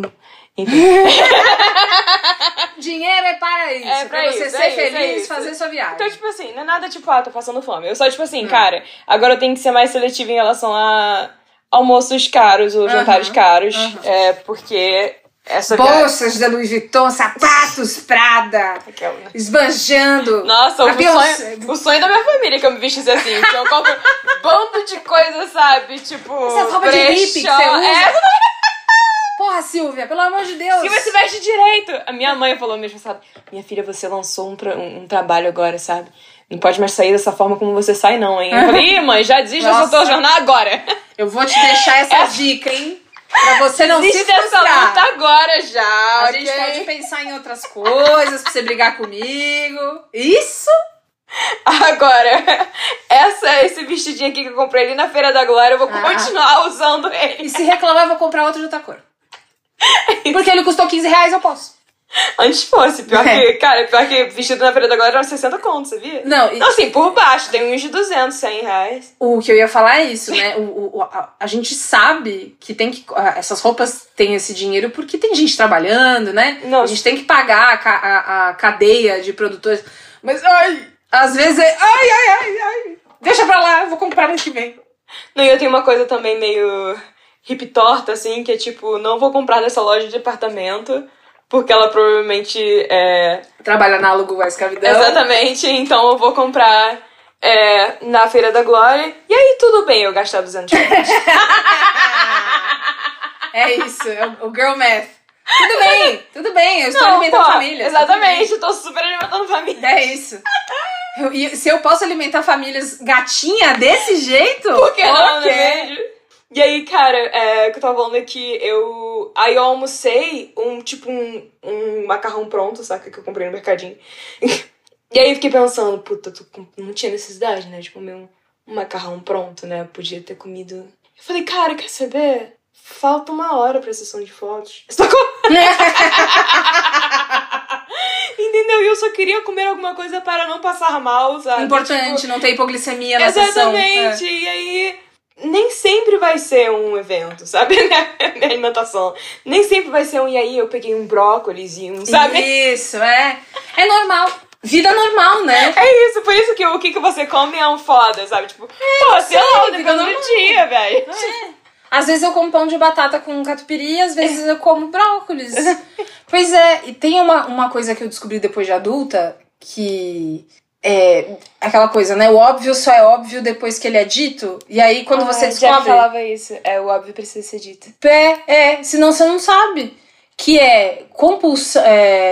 S2: Dinheiro é para isso, pra você ser feliz, fazer sua viagem.
S3: Então, tipo assim, não é nada tipo, tô passando fome. Eu só, tipo assim, cara, agora eu tenho que ser mais seletiva em relação a almoços caros ou jantares caros. Porque essa
S2: bolsas da Louis Vuitton, sapatos Prada, esbanjando.
S3: Nossa, o sonho da minha família que eu me vestisse assim. Que eu compro bando de coisa, sabe? Tipo,
S2: essa forma de hippie que você usa. Porra, Silvia, pelo amor de Deus.
S3: Silvia, se veste direito. A minha mãe falou mesmo, sabe? Minha filha, você lançou um trabalho agora, sabe? Não pode mais sair dessa forma como você sai, não, hein? Eu falei, mãe, já desiste dessa tua jornada agora.
S2: Eu vou te deixar essa dica, hein? Pra você não se frustrar.
S3: Desiste dessa luta agora já,
S2: A gente pode pensar em outras coisas, pra você brigar comigo. Isso...
S3: Agora, esse vestidinho aqui que eu comprei ali na Feira da Glória, eu vou continuar usando ele.
S2: E se reclamar, eu vou comprar outro de outra cor. Porque ele custou R$15, eu posso.
S3: Antes fosse. Pior que vestido na Feira da Glória era 60 contos, sabia?
S2: Não,
S3: assim, por baixo, tem uns de 200, R$100.
S2: O que eu ia falar é isso, né? A gente sabe que tem que... Essas roupas têm esse dinheiro porque tem gente trabalhando, né?
S3: Nossa.
S2: A gente tem que pagar a cadeia de produtores. Mas, às vezes Ai. Deixa pra lá, eu vou comprar no que vem.
S3: Não, e eu tenho uma coisa também meio hippie torta, assim, que é tipo, não vou comprar nessa loja de departamento, porque ela provavelmente
S2: trabalha análogo à escravidão.
S3: Exatamente, então eu vou comprar na Feira da Glória. E aí tudo bem eu gastar 200 reais.
S2: É isso, é o girl math. Tudo bem, eu estou alimentando famílias.
S3: Exatamente, eu tô super alimentando família.
S2: É isso. E se eu posso alimentar famílias gatinha desse jeito?
S3: Por que não, né? E aí, cara, o que eu tava falando é que eu almocei um macarrão pronto, saca? Que eu comprei no mercadinho. E aí eu fiquei pensando, puta, não tinha necessidade, né? De comer um macarrão pronto, né? Eu podia ter comido... Eu falei, cara, quer saber? Falta 1 hora pra sessão de fotos. Entendeu? E eu só queria comer alguma coisa para não passar mal, sabe?
S2: Importante, tipo, não ter hipoglicemia na
S3: sessão.
S2: Exatamente.
S3: E aí... Nem sempre vai ser um evento, sabe? Minha alimentação. Nem sempre vai ser e aí eu peguei um brócolis e sabe?
S2: Isso, é normal. Vida normal, né?
S3: É isso, por isso que o que você come é um foda, sabe? Tipo, sei lá, depende do dia, velho.
S2: Às vezes eu como pão de batata com catupiry, às vezes eu como brócolis. Pois é, e tem uma coisa que eu descobri depois de adulta, que é aquela coisa, né? O óbvio só é óbvio depois que ele é dito. E aí quando você descobre...
S3: Já falava isso, o óbvio precisa ser dito.
S2: Senão você não sabe. Que é compulsão...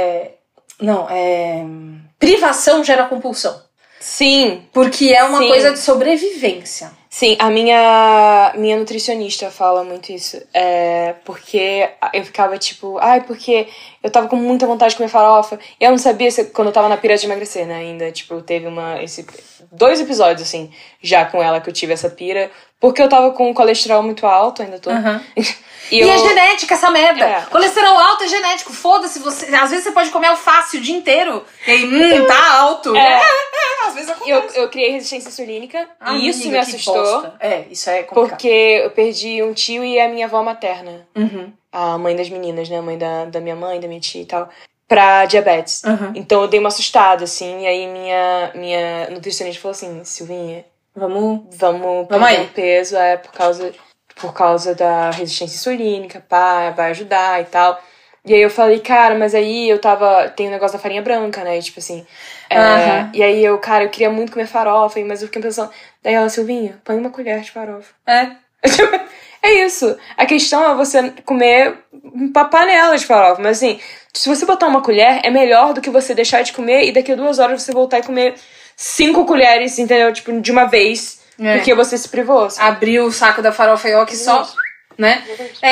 S2: privação gera compulsão.
S3: Sim.
S2: Porque é uma coisa de sobrevivência.
S3: Sim, a minha nutricionista fala muito isso. Porque eu ficava tipo... porque eu tava com muita vontade de comer farofa. E eu não sabia quando eu tava na pira de emagrecer, né? Ainda, tipo, teve 2 episódios, assim, já com ela que eu tive essa pira. Porque eu tava com colesterol muito alto, ainda tô.
S2: Uhum. E é genética essa merda. Colesterol alto é genético. Foda-se, você. Às vezes você pode comer alface o dia inteiro. E aí, tá alto. Às vezes acontece.
S3: Eu criei resistência insulínica. E isso me assustou.
S2: Isso é complicado.
S3: Porque eu perdi um tio e a minha avó materna.
S2: Uhum.
S3: A mãe das meninas, né? A mãe da minha mãe, da minha tia e tal. Pra diabetes.
S2: Uhum.
S3: Então eu dei uma assustada, assim. E aí minha nutricionista falou assim, Silvinha, vamos perder um peso, por causa da resistência insulínica, vai ajudar e tal. E aí eu falei, cara, mas aí tem o negócio da farinha branca, né? E, tipo assim, e aí eu queria muito comer farofa, mas eu fiquei pensando, daí ela, Silvinha, põe 1 colher de farofa. É isso. A questão é você comer uma panela de farofa, mas assim, se você botar 1 colher, é melhor do que você deixar de comer e daqui a 2 horas você voltar e comer 5 colheres, entendeu? Tipo, de uma vez. Porque você se privou. Assim.
S2: Abriu o saco da farofa e que só, né?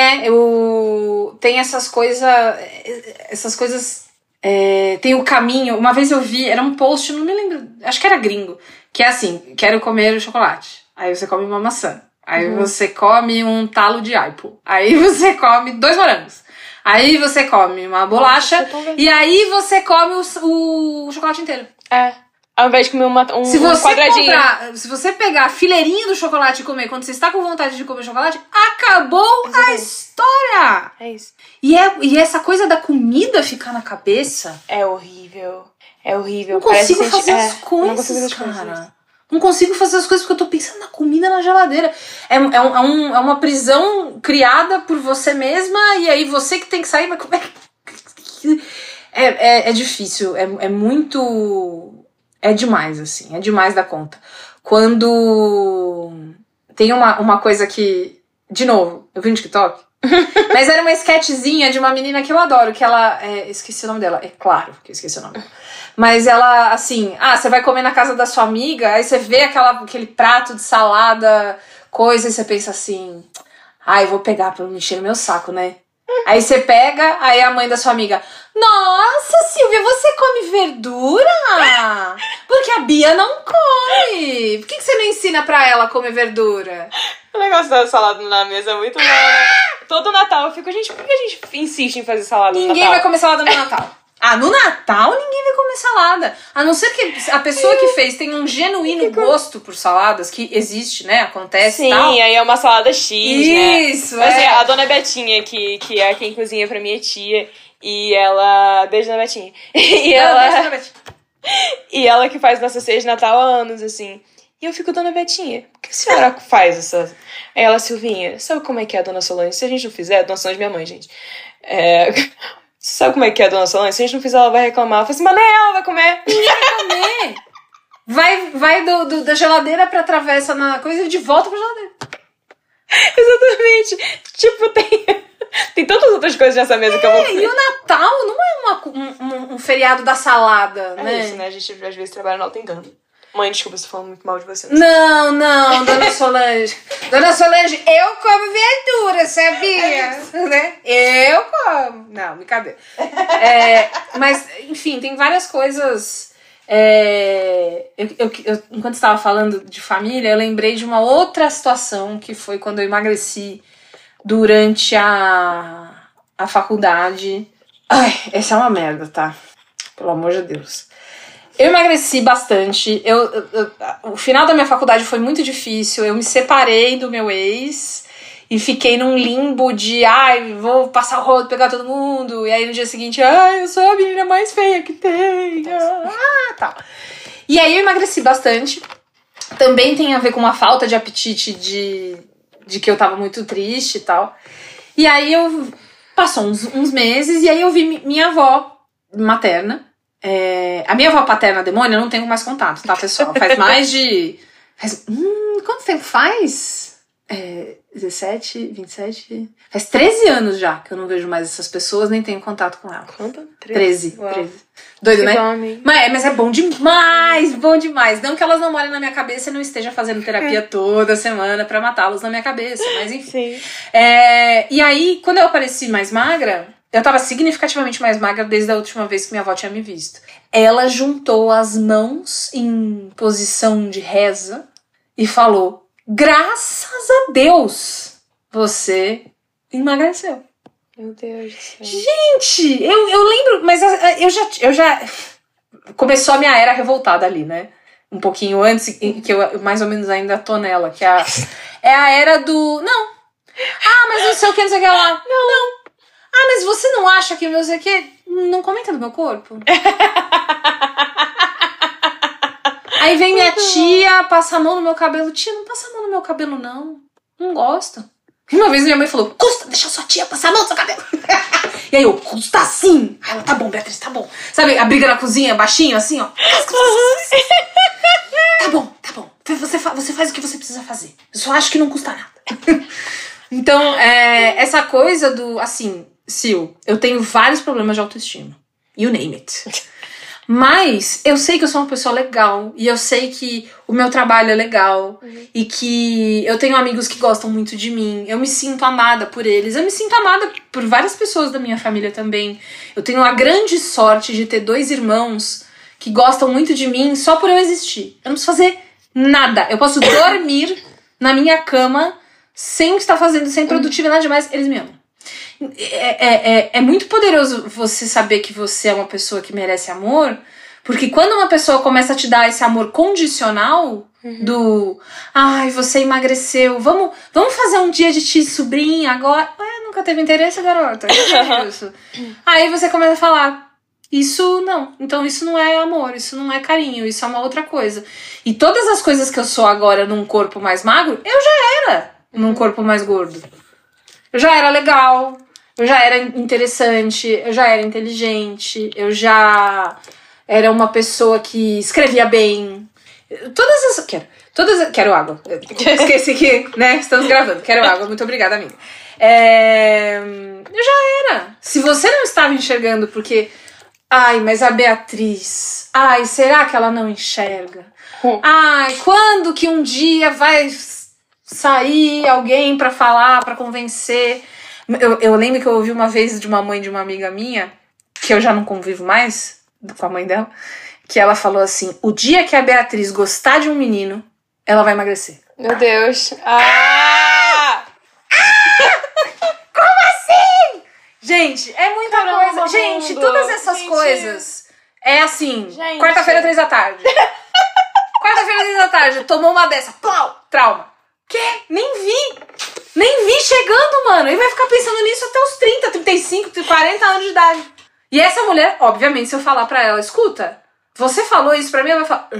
S2: Tem essas coisas... tem o caminho... Uma vez eu vi, era um post, não me lembro, acho que era gringo, que é assim, quero comer chocolate. Aí você come uma maçã. Aí você come um talo de aipo. Aí você come 2 morangos. Aí você come uma bolacha. E aí você come o chocolate inteiro.
S3: Ao invés de comer um quadradinho.
S2: Se você pegar a fileirinha do chocolate e comer quando você está com vontade de comer chocolate, acabou a história!
S3: É isso.
S2: E essa coisa da comida ficar na cabeça...
S3: É horrível. É horrível.
S2: Não consigo fazer as coisas, cara. Não consigo fazer as coisas porque eu tô pensando na comida na geladeira. É uma prisão criada por você mesma e aí você que tem que sair, mas como é que... É difícil, é muito... É demais, assim, é demais da conta. Quando tem uma coisa que, de novo, eu vi no TikTok, mas era uma sketchzinha de uma menina que eu adoro, que ela, esqueci o nome dela, é claro que eu esqueci o nome dela, mas ela, assim, você vai comer na casa da sua amiga, aí você vê aquele prato de salada, coisa, e você pensa assim, eu vou pegar pra não encher o meu saco, né? Aí você pega, aí a mãe da sua amiga, nossa, Silvia, você come verdura? Porque a Bia não come. Por que você não ensina pra ela comer verdura?
S3: O negócio da salada na mesa é muito bom, né? Todo Natal eu fico, gente, por que a gente insiste em fazer salada no Natal?
S2: Ninguém vai comer salada no Natal. No Natal ninguém vai comer salada. A não ser que a pessoa que fez tenha um genuíno gosto por saladas, que existe, né? Acontece e tal.
S3: Sim, aí é uma salada X, né?
S2: Isso,
S3: Mas a dona Betinha, que é quem cozinha pra minha tia, e ela... Beijo, dona Betinha. E ela que faz nossa ceia de Natal há anos, assim. E eu fico, dona Betinha, por que a senhora faz essa... Aí ela, Silvinha, sabe como é que é a dona Solange? Se a gente não fizer, a dona Solange é minha mãe, gente. Sabe como é que é a dona Solange? Se a gente não fizer, ela vai reclamar. Eu falei assim, mas nem ela vai comer.
S2: Ninguém vai comer. Vai da geladeira pra travessa na coisa e de volta pra geladeira.
S3: Exatamente. Tipo, tem tantas outras coisas nessa mesa que eu vou comer.
S2: E o Natal não é um feriado da salada,
S3: É
S2: né?
S3: isso, né? A gente às vezes trabalha no alto engano. Mãe, desculpa, se falando muito mal de você.
S2: Não, dona Solange. Dona Solange, eu como verdura, sabia? Né? Eu como. Não, brincadeira. Mas, enfim, tem várias coisas. Enquanto estava falando de família, eu lembrei de uma outra situação que foi quando eu emagreci durante a faculdade. Ai, essa é uma merda, tá? Pelo amor de Deus. Eu emagreci bastante. O final da minha faculdade foi muito difícil. Eu me separei do meu ex e fiquei num limbo de vou passar o rodo, pegar todo mundo. E aí no dia seguinte, eu sou a menina mais feia que tem. Tá. E aí eu emagreci bastante. Também tem a ver com uma falta de apetite de que eu tava muito triste e tal. E aí passou uns meses e aí eu vi minha avó materna. A minha avó paterna demônia eu não tenho mais contato, tá, pessoal? Faz mais de... quanto tempo faz? 17, 27... Faz 13 anos já que eu não vejo mais essas pessoas, nem tenho contato com elas.
S3: Quanto?
S2: 13. Doido, né? Mas é bom demais, bom demais. Não que elas não morem na minha cabeça e não esteja fazendo terapia toda semana pra matá-los na minha cabeça, mas enfim.
S3: Sim.
S2: E aí, quando eu apareci mais magra... Eu tava significativamente mais magra desde a última vez que minha avó tinha me visto. Ela juntou as mãos em posição de reza e falou: graças a Deus, você emagreceu.
S3: Meu Deus do céu.
S2: Gente, eu lembro, mas eu já... Começou a minha era revoltada ali, né? Um pouquinho antes, que eu mais ou menos ainda tô nela, que é a era do... Não. Mas não sei o que, não sei o que lá. Não. Mas você não acha que não sei o que? Não comenta do meu corpo. Aí vem minha tia, passa a mão no meu cabelo. Tia, não passa a mão no meu cabelo, não. Não gosto. E uma vez minha mãe falou: custa deixar sua tia passar a mão no seu cabelo. E aí eu: custa sim. Aí ela: tá bom, Beatriz, tá bom. Sabe a briga na cozinha, baixinho, assim, ó. Tá bom. Você faz o que você precisa fazer. Eu só acho que não custa nada. Então, essa coisa do, assim, Sil, eu tenho vários problemas de autoestima. You name it. Mas eu sei que eu sou uma pessoa legal. E eu sei que o meu trabalho é legal. E que eu tenho amigos que gostam muito de mim. Eu me sinto amada por eles. Eu me sinto amada por várias pessoas da minha família também. Eu tenho a grande sorte de ter 2 irmãos que gostam muito de mim só por eu existir. Eu não preciso fazer nada. Eu posso dormir na minha cama sem estar fazendo, sem produtividade demais. Eles me amam. É muito poderoso você saber que você é uma pessoa que merece amor, porque quando uma pessoa começa a te dar esse amor condicional, do você emagreceu, vamos fazer um dia de tia e sobrinha agora. Nunca teve interesse, garota? Isso. Aí você começa a falar: isso não, então isso não é amor, isso não é carinho, isso é uma outra coisa. E todas as coisas que eu sou agora num corpo mais magro, eu já era num corpo mais gordo. Eu já era legal, eu já era interessante, eu já era inteligente, eu já era uma pessoa que escrevia bem. Quero água. Esqueci que, né, estamos gravando. Quero água, muito obrigada, amiga. Eu já era. Se você não estava enxergando porque... mas a Beatriz... será que ela não enxerga? Quando que um dia vai sair alguém pra falar, pra convencer? Eu lembro que eu ouvi uma vez de uma mãe de uma amiga minha, que eu já não convivo mais com a mãe dela, que ela falou assim: o dia que a Beatriz gostar de um menino, ela vai emagrecer.
S3: Meu Deus.
S2: Como assim? Gente, é muita coisa. Gente, todas essas coisas. É assim, quarta-feira, 3 da tarde. Quarta-feira, 3 da tarde, tomou uma dessa, plau, trauma. Quê? Nem vi chegando, mano. E vai ficar pensando nisso até os 30, 35, 40 anos de idade. E essa mulher, obviamente, se eu falar pra ela: escuta, Você falou isso pra mim, eu vou falar...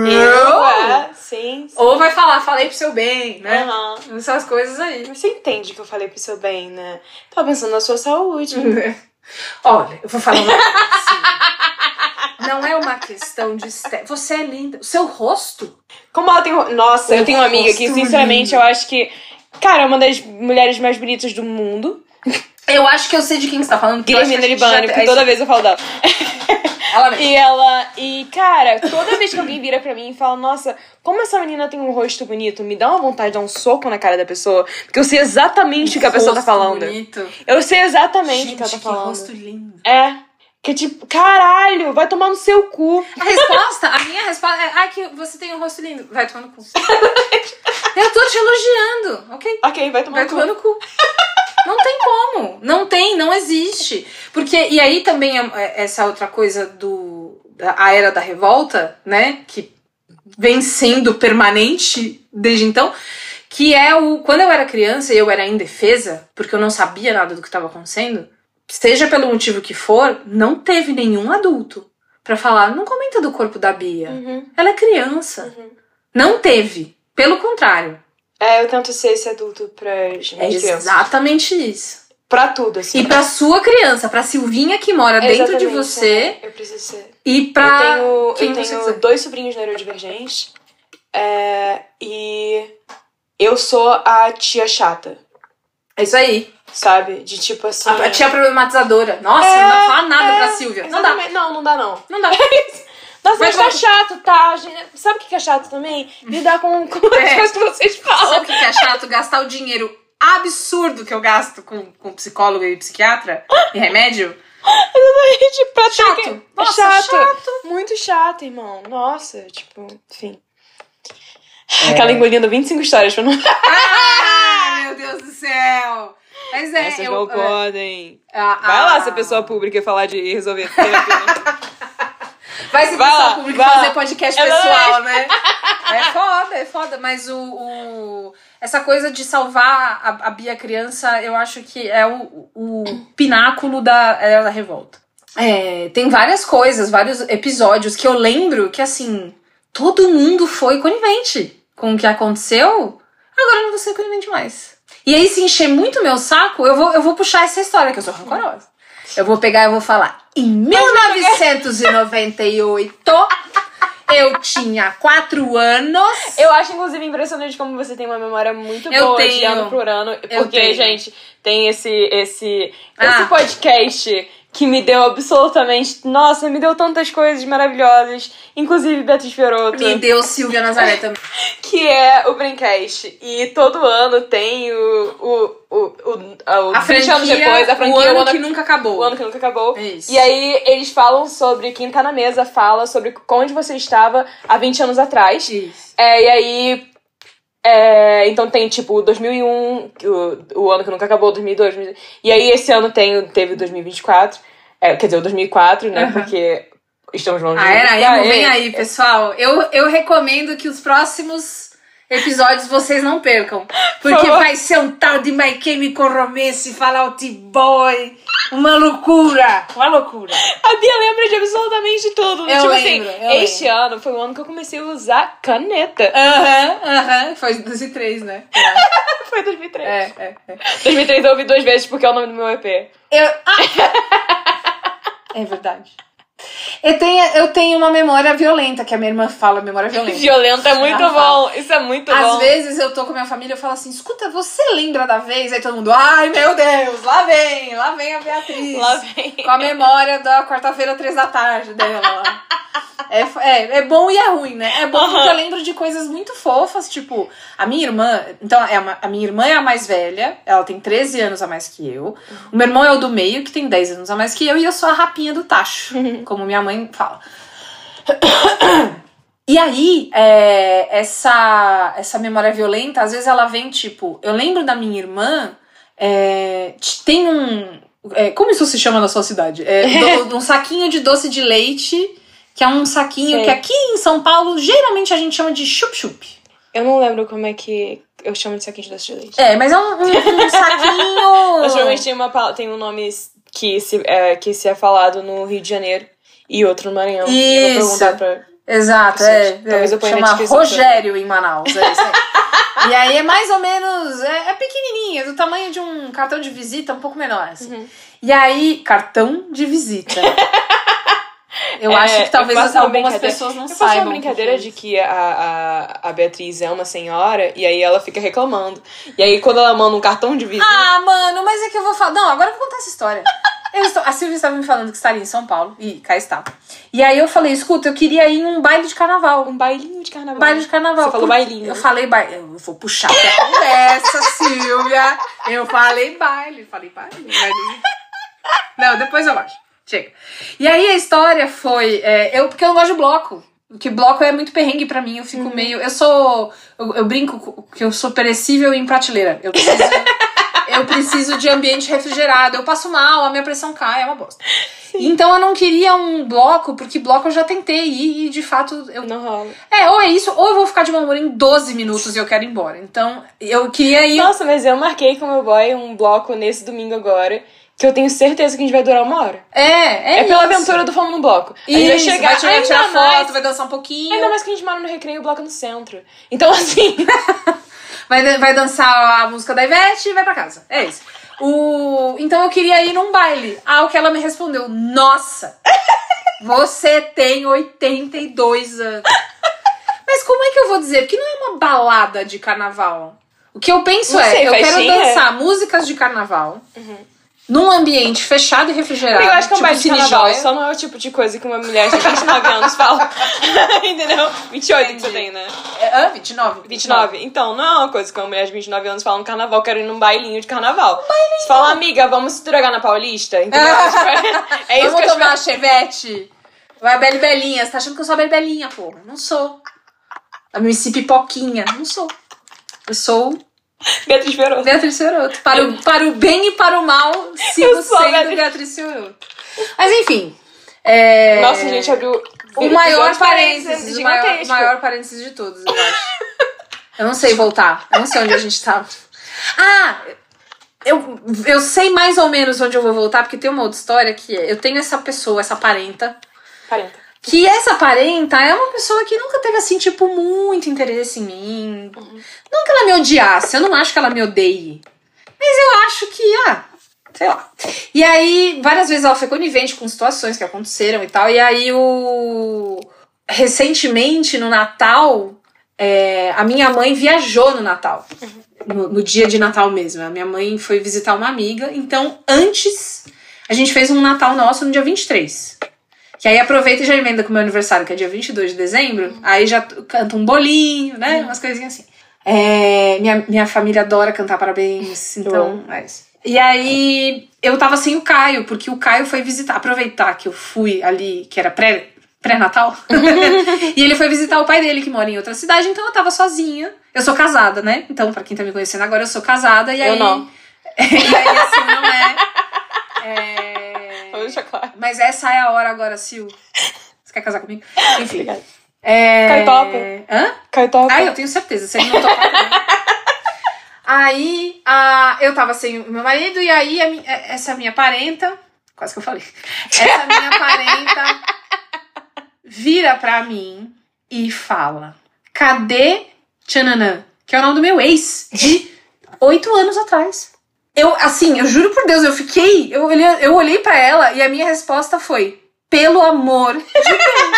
S3: Sim.
S2: Ou vai falar, falei pro seu bem, né?
S3: Uhum.
S2: Essas coisas aí.
S3: Você entende que eu falei pro seu bem, né? Tava pensando na sua saúde.
S2: Olha, eu vou falar uma coisa. Não é uma questão de estética. Você é linda. O seu rosto...
S3: Como ela tem... Nossa, eu tenho uma amiga que, sinceramente,
S2: lindo.
S3: eu acho que... Cara, é uma das mulheres mais bonitas do mundo.
S2: Eu acho que eu sei de quem você tá falando.
S3: Guilhermina Libani, porque toda vez eu falo dela.
S2: Ela mesmo.
S3: E, cara, toda vez que alguém vira pra mim e fala, nossa, como essa menina tem um rosto bonito, me dá uma vontade de dar um soco na cara da pessoa, porque eu sei exatamente o que a pessoa tá falando.
S2: Bonito.
S3: Eu sei exatamente o que ela tá
S2: que
S3: falando.
S2: rosto lindo.
S3: É. Que tipo, caralho, vai tomar no seu cu.
S2: A minha resposta é, ai, que você tem um rosto lindo. Vai tomar no cu. Eu tô te elogiando, ok?
S3: Ok, vai tomar
S2: Vai
S3: no cu.
S2: tomar no cu. Não tem como. Não existe. Porque, e aí também essa outra coisa a era da revolta, né? Que vem sendo permanente desde então. Que é quando eu era criança e eu era indefesa, porque eu não sabia nada do que estava acontecendo, seja pelo motivo que for, não teve nenhum adulto pra falar, não comenta do corpo da Bia.
S3: Uhum.
S2: Ela é criança.
S3: Uhum.
S2: Não teve. Pelo contrário.
S3: Eu tento ser esse adulto pras minhas crianças.
S2: Exatamente isso.
S3: Pra tudo, assim.
S2: E pra sua criança, pra Silvinha que mora dentro de você.
S3: Eu preciso ser.
S2: E pra
S3: Eu
S2: quem você
S3: tenho
S2: quiser.
S3: 2 sobrinhos neurodivergentes. E eu sou a tia chata.
S2: É isso aí.
S3: Sabe? De tipo assim...
S2: A tia problematizadora. Nossa, não dá pra falar nada pra Silvia. Não dá.
S3: Não dá não.
S2: Não dá.
S3: Nossa, mas tá
S2: Mas
S3: chato, tá? Gente, sabe o que é chato também? Lidar com as coisas que vocês falam.
S2: Sabe o que é chato? Gastar o dinheiro absurdo que eu gasto com psicólogo e psiquiatra e remédio.
S3: Exatamente, pra ter
S2: Chato.
S3: que-
S2: Nossa,
S3: chato. Muito chato, irmão. Nossa, tipo, enfim. Aquela engolindo 25 histórias pra não...
S2: Ah, meu Deus do céu. Mas
S3: Essas não podem.
S2: Vai
S3: Vai lá ser pessoa pública e falar de resolver terapia.
S2: Vai ser
S3: Vai
S2: pessoa
S3: lá,
S2: pública
S3: vai
S2: fazer
S3: lá.
S2: podcast
S3: É
S2: pessoal, né? É foda. Mas essa coisa de salvar a Bia criança, eu acho que é o pináculo da revolta. Tem várias coisas, vários episódios que eu lembro que, assim, todo mundo foi conivente com o que aconteceu. Agora eu não vou ser conivente mais. E aí, se encher muito meu saco, eu vou puxar essa história, que eu sou rancorosa. Eu vou pegar e vou falar. Em 1998, eu tinha 4 anos.
S3: Eu acho, inclusive, impressionante como você tem uma memória muito boa de ano por ano. Porque, gente, tem esse podcast que me deu absolutamente... Nossa, me deu tantas coisas maravilhosas. Inclusive Beatriz Fiorotto.
S2: Me deu Silvia Nazaré também.
S3: Que é o Braincast. E todo ano tem
S2: A
S3: 20 anos depois, a franquia,
S2: o ano que nunca acabou.
S3: O ano que nunca acabou.
S2: Isso.
S3: E aí eles falam sobre... Quem tá na mesa fala sobre onde você estava há 20 anos atrás.
S2: Isso.
S3: E aí... então tem, tipo, 2001, o ano que nunca acabou, 2002, 2002. E aí esse ano teve 2024. Quer dizer, o 2004, né? Porque estamos longe de...
S2: Era emo, vem aí, pessoal. Eu recomendo que os próximos episódios vocês não percam. Porque vai ser um tal de My Chemical Romance, Fall Out Boy. Uma loucura. Uma loucura.
S3: A Bia lembra de absolutamente tudo.
S2: Eu
S3: tipo
S2: lembro,
S3: assim, este ano foi o ano que eu comecei a usar caneta.
S2: Foi 2003, né?
S3: Foi 2003.
S2: 2003
S3: eu ouvi 2 vezes porque é o nome do meu EP.
S2: É verdade. Eu tenho uma memória violenta, que a minha irmã fala, memória violenta.
S3: Violenta é muito bom. Isso é muito bom.
S2: Às vezes eu tô com a minha família e eu falo assim, escuta, você lembra da vez? Aí todo mundo, ai meu Deus, lá vem a Beatriz.
S3: Lá vem.
S2: Com a memória da quarta-feira, 3 da tarde dela lá. É bom e é ruim, né? É bom porque eu lembro de coisas muito fofas, tipo, a minha irmã... Então, a minha irmã é a mais velha, ela tem 13 anos a mais que eu. O meu irmão é o do meio, que tem 10 anos a mais que eu, e eu sou a rapinha do tacho, como minha mãe fala. E aí, essa memória violenta, às vezes ela vem, tipo... Eu lembro da minha irmã, tem um... como isso se chama na sua cidade? Um saquinho de doce de leite... Que é um saquinho que aqui em São Paulo, geralmente a gente chama de chup-chup.
S3: Eu não lembro como é que eu chamo de saquinho de doce de leite.
S2: Mas é um saquinho...
S3: Mas geralmente tem um nome que se é falado no Rio de Janeiro. e outro no Maranhão. E eu vou perguntar pra...
S2: Exato,
S3: Talvez eu ponha na
S2: chama
S3: descrição.
S2: Rogério em Manaus, é isso aí. E aí é mais ou menos, é pequenininho, é do tamanho de um cartão de visita, um pouco menor, assim. E aí, cartão de visita. Eu acho que talvez algumas pessoas não saibam. Eu faço uma
S3: brincadeira de que a Beatriz é uma senhora e aí ela fica reclamando. E aí quando ela manda um cartão de visita...
S2: Ah, mano, mas é que eu vou falar... Não, agora eu vou contar essa história. A Silvia estava me falando que estaria em São Paulo. E cá está. E aí eu falei, escuta, eu queria ir em um baile de carnaval.
S3: Um bailinho de carnaval.
S2: Baile de carnaval.
S3: Você falou bailinho.
S2: Eu falei baile. Eu vou puxar a conversa, Silvia. Eu falei baile. Bailinho. Não, depois eu acho. Chega. E aí a história foi... porque eu não gosto de bloco. Porque bloco é muito perrengue pra mim. Eu fico meio... Eu brinco que eu sou perecível em prateleira. Eu preciso de ambiente refrigerado. Eu passo mal, a minha pressão cai, é uma bosta. Sim. Então eu não queria um bloco, porque bloco eu já tentei ir e de fato...
S3: Não rola.
S2: Ou é isso, ou eu vou ficar de mau humor em 12 minutos e eu quero ir embora. Então eu queria ir...
S3: Nossa, mas eu marquei com o meu boy um bloco nesse domingo agora... Que eu tenho certeza que a gente vai durar 1 hora.
S2: É
S3: pela aventura do Fomos no Bloco. A gente vai chegar,
S2: vai tirar foto, vai dançar um pouquinho.
S3: Ainda mais que a gente mora no Recreio e o bloco é no centro. Então, assim...
S2: vai dançar a música da Ivete e vai pra casa. É isso. Então eu queria ir num baile. O que ela me respondeu. Nossa, você tem 82 anos. Mas como é que eu vou dizer? Porque não é uma balada de carnaval. O que eu penso eu quero dançar músicas de carnaval. Num ambiente fechado e refrigerado.
S3: Eu acho que é um baile de carnaval.
S2: Joia.
S3: Só não é o tipo de coisa que uma mulher de 29 anos fala. Entendeu? 28 que você tem, né?
S2: 29.
S3: Então, não é uma coisa que uma mulher de 29 anos fala no carnaval. Quero ir num bailinho de carnaval. Você fala, amiga, vamos se drogar na Paulista? Entendeu? É isso
S2: vamos tomar a Chevette. Vai a Beli Belinha. Você tá achando que eu sou a Beli Belinha, porra? Não sou. A MC Pipoquinha. Não sou. Eu sou...
S3: Beatriz
S2: Fiorotto. Para o bem e para o mal, sigo sendo Beatriz Fiorotto. Mas enfim.
S3: Nossa, a gente abriu
S2: o maior parênteses. O maior parênteses de todos, eu acho. Eu não sei voltar. Eu não sei onde a gente tava. Eu sei mais ou menos onde eu vou voltar, porque tem uma outra história que eu tenho essa pessoa, essa parenta. Que essa parenta é uma pessoa que nunca teve, assim, tipo, muito interesse em mim. Não que ela me odiasse, eu não acho que ela me odeie. Mas eu acho que, sei lá. E aí, várias vezes ela foi conivente com situações que aconteceram e tal. E aí, recentemente, no Natal, a minha mãe viajou no Natal. No dia de Natal mesmo. A minha mãe foi visitar uma amiga. Então, antes, a gente fez um Natal nosso no dia 23. Que aí aproveita e já emenda com o meu aniversário, que é dia 22 de dezembro. Aí já canta um bolinho, né? Umas coisinhas assim. Minha família adora cantar parabéns. Então, é isso. E aí, eu tava sem o Caio, porque o Caio foi aproveitar que eu fui ali, que era pré-natal. E ele foi visitar o pai dele, que mora em outra cidade. Então, eu tava sozinha. Eu sou casada, né? Então, pra quem tá me conhecendo agora, eu sou casada. E aí,
S3: eu não.
S2: E aí, assim, não é...
S3: Vou deixar claro.
S2: Mas essa é a hora agora, Sil. Você quer casar comigo? Enfim.
S3: Obrigada. Caio topa.
S2: Hã?
S3: Caio topa.
S2: Eu tenho certeza. Se ele não topar também. Aí, eu tava sem o meu marido. E aí, essa minha parenta... Quase que eu falei. Essa minha parenta vira pra mim e fala: cadê Tchananã? Que é o nome do meu ex de 8 anos atrás. Eu juro por Deus, eu olhei pra ela e a minha resposta foi: pelo amor de Deus.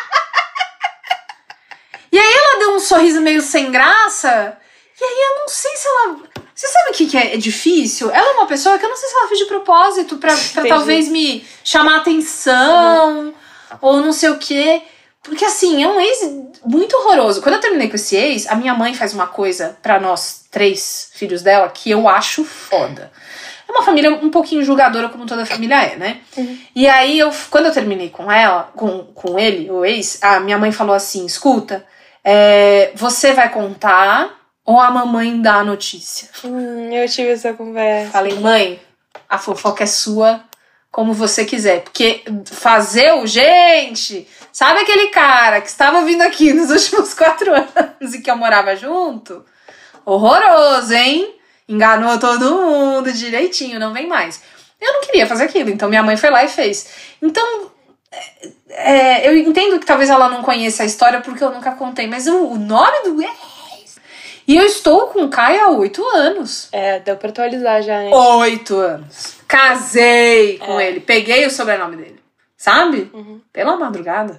S2: E aí ela deu um sorriso meio sem graça, e aí eu não sei se ela... Você sabe o que é difícil? Ela é uma pessoa que eu não sei se ela fez de propósito pra talvez me chamar atenção, ou não sei o quê. Porque assim, é um ex muito horroroso. Quando eu terminei com esse ex, a minha mãe faz uma coisa pra nós 3 filhos dela que eu acho foda. É uma família um pouquinho julgadora, como toda família é, né? E aí, quando eu terminei com ela, com ele, o ex, a minha mãe falou assim: escuta, você vai contar ou a mamãe dá a notícia?
S3: Eu tive essa conversa.
S2: Falei: mãe, a fofoca é sua, como você quiser. Porque gente, sabe aquele cara que estava vindo aqui nos últimos 4 anos e que eu morava junto? Horroroso, hein? Enganou todo mundo direitinho, não vem mais. Eu não queria fazer aquilo, então minha mãe foi lá e fez. Então, eu entendo que talvez ela não conheça a história porque eu nunca contei, mas o nome do ex... E eu estou com o Caio há 8 anos.
S3: Deu pra atualizar já, né?
S2: 8 anos. Casei com ele. Peguei o sobrenome dele. Sabe? Pela madrugada.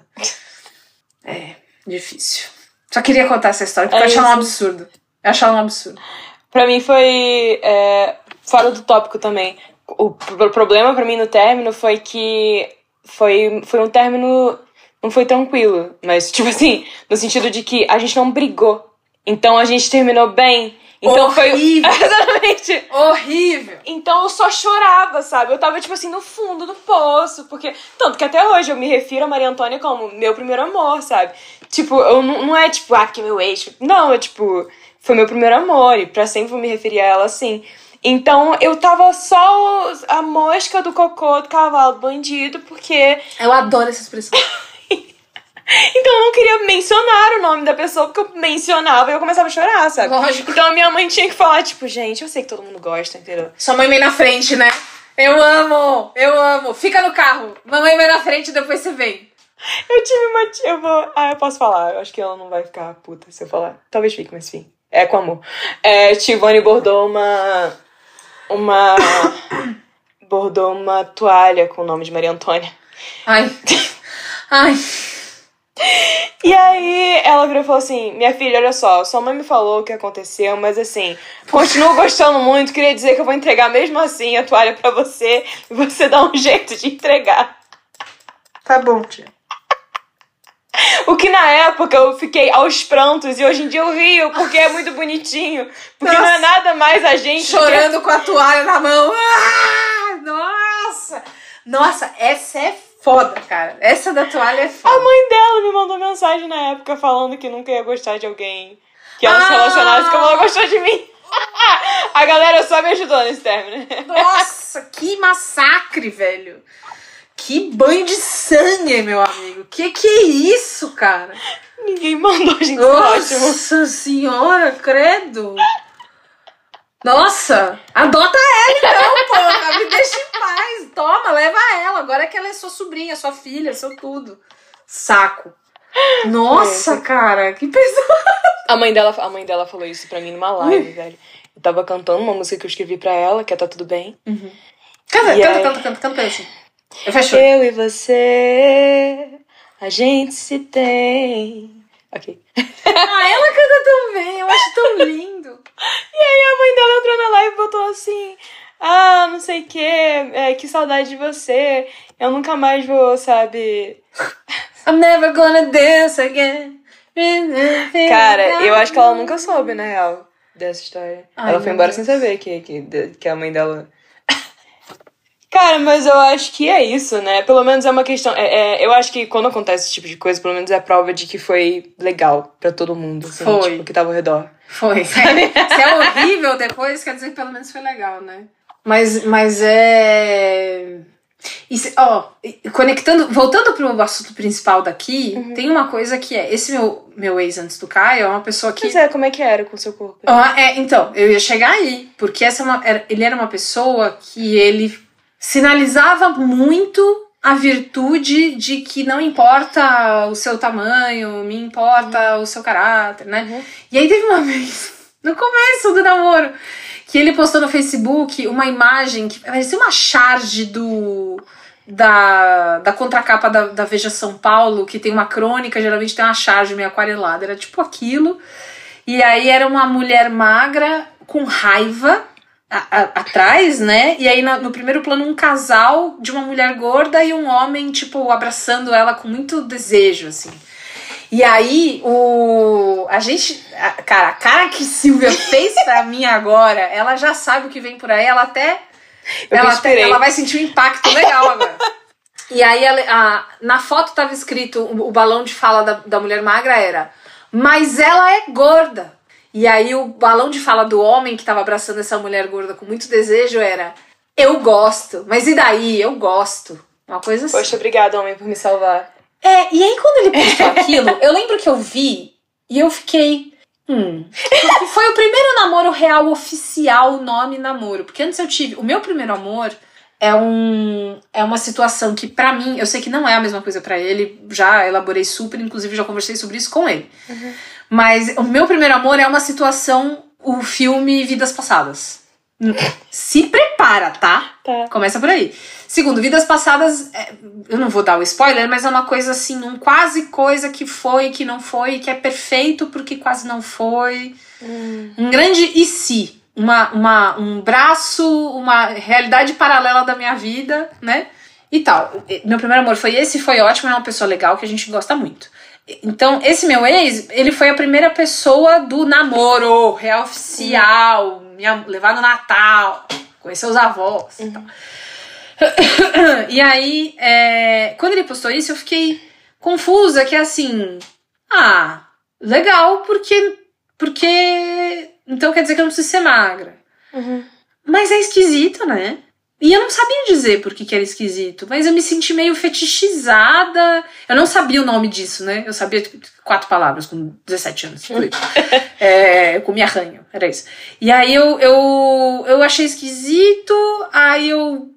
S2: Difícil. Só queria contar essa história porque eu achava um absurdo. Eu achava um absurdo.
S3: Pra mim foi fora do tópico também. O problema pra mim no término foi que foi um término, não foi tranquilo, mas tipo assim, no sentido de que a gente não brigou. Então a gente terminou bem. Então
S2: horrível.
S3: Foi exatamente
S2: horrível.
S3: Então eu só chorava, sabe? Eu tava tipo assim no fundo do poço, porque tanto que até hoje eu me refiro a Maria Antônia como meu primeiro amor, sabe? Tipo, eu não é tipo, porque meu ex, não, é tipo, foi meu primeiro amor e pra sempre vou me referir a ela assim. Então eu tava só a mosca do cocô do cavalo do bandido, porque
S2: eu adoro essa expressão.
S3: Então eu não queria mencionar o nome da pessoa, porque eu mencionava e eu começava a chorar, sabe?
S2: Lógico.
S3: Então a minha mãe tinha que falar, tipo, gente, eu sei que todo mundo gosta, entendeu?
S2: Sua mãe vem na frente, né? Eu amo. Fica no carro. Mamãe vem na frente e depois você vem.
S3: Eu tive uma tia, eu posso falar, eu acho que ela não vai ficar puta se eu falar. Talvez fique, mas enfim. É com amor. Tivone bordou bordou uma toalha com o nome de Maria Antônia.
S2: Ai.
S3: E aí ela virou e falou assim, minha filha, olha só, sua mãe me falou o que aconteceu, mas assim, continuo gostando muito, queria dizer que eu vou entregar mesmo assim a toalha pra você e você dá um jeito de entregar.
S2: Tá bom, tia.
S3: O que na época eu fiquei aos prantos e hoje em dia eu rio porque é muito bonitinho, porque
S2: nossa,
S3: não é nada mais a gente
S2: chorando com a toalha na mão. Nossa, essa é foda, cara. Essa da toalha é foda.
S3: A mãe dela me mandou mensagem na época falando que nunca ia gostar de alguém que ela se relacionasse como ela gostou de mim. A galera só me ajudou nesse término.
S2: Nossa, que massacre, velho. Que banho de sangue, meu amigo. Que é isso, cara?
S3: Ninguém mandou, gente.
S2: Nossa
S3: ótimo.
S2: Senhora, credo. Nossa, adota ela então, porra. Me deixa em paz. Toma, leva ela. Agora é que ela é sua sobrinha, sua filha, seu tudo. Saco. Nossa, cara, que pesado.
S3: A mãe dela falou isso pra mim numa live, velho. Eu tava cantando uma música que eu escrevi pra ela, que é Tá Tudo Bem.
S2: Canta pedacinho. Eu fecho.
S3: Eu e você, a gente se tem. Ok.
S2: Ela canta tão bem, eu acho tão lindo.
S3: E aí a mãe dela entrou na live e botou assim, não sei o que saudade de você, eu nunca mais vou, sabe...
S2: I'm never gonna dance again.
S3: Cara, eu acho que ela nunca soube, na real, dessa história. Ela foi embora sem saber que a mãe dela... Cara, mas eu acho que é isso, né? Pelo menos é uma questão... eu acho que quando acontece esse tipo de coisa, pelo menos é a prova de que foi legal pra todo mundo, assim,
S2: foi.
S3: Tipo, que tava ao redor.
S2: Foi. Se é horrível depois, quer dizer que pelo menos foi legal, né? Mas é... voltando pro assunto principal daqui, tem uma coisa que esse meu ex antes do Caio é uma pessoa que...
S3: Mas como é que era com o seu corpo?
S2: Então, eu ia chegar aí, porque ele era uma pessoa que ele sinalizava muito a virtude de que não importa o seu tamanho, me importa o seu caráter, né? E aí teve uma vez, no começo do namoro, que ele postou no Facebook uma imagem que parecia uma charge da contracapa da Veja São Paulo, que tem uma crônica, geralmente tem uma charge meio aquarelada, era tipo aquilo. E aí era uma mulher magra com raiva atrás, né? E aí no primeiro plano um casal de uma mulher gorda e um homem, tipo, abraçando ela com muito desejo, assim. E aí a cara que Silvia fez pra mim agora, ela já sabe o que vem por aí, ela vai sentir um impacto legal agora. E aí na foto tava escrito, o balão de fala da mulher magra era: mas ela é gorda. E aí o balão de fala do homem que tava abraçando essa mulher gorda com muito desejo era: eu gosto, mas e daí? Eu gosto. Uma coisa assim.
S3: Poxa, obrigada, homem, por me salvar.
S2: E aí quando ele postou aquilo, eu lembro que eu vi e eu fiquei... Porque foi o primeiro namoro real oficial, nome namoro. Porque antes eu tive... O meu primeiro amor é uma situação que, pra mim, eu sei que não é a mesma coisa pra ele, já elaborei super, inclusive já conversei sobre isso com ele. Mas o meu primeiro amor é uma situação, o filme Vidas Passadas. Se prepara, tá? Começa por aí. Segundo, Vidas Passadas, eu não vou dar o spoiler, mas é uma coisa assim, um quase coisa que foi, que não foi, que é perfeito porque quase não foi. Um grande e se. Um braço, uma realidade paralela da minha vida, né? E tal. Meu primeiro amor foi esse, foi ótimo, é uma pessoa legal que a gente gosta muito. Então, esse meu ex, ele foi a primeira pessoa do namoro real oficial, levar no Natal, conhecer os avós e tal. E aí, quando ele postou isso, eu fiquei confusa, que é assim, legal, porque então quer dizer que eu não preciso ser magra. Mas é esquisito, né? E eu não sabia dizer por que era esquisito, mas eu me senti meio fetichizada. Eu não sabia o nome disso, né? Eu sabia 4 palavras com 17 anos. Eu comia ranho, era isso. E aí eu achei esquisito, aí eu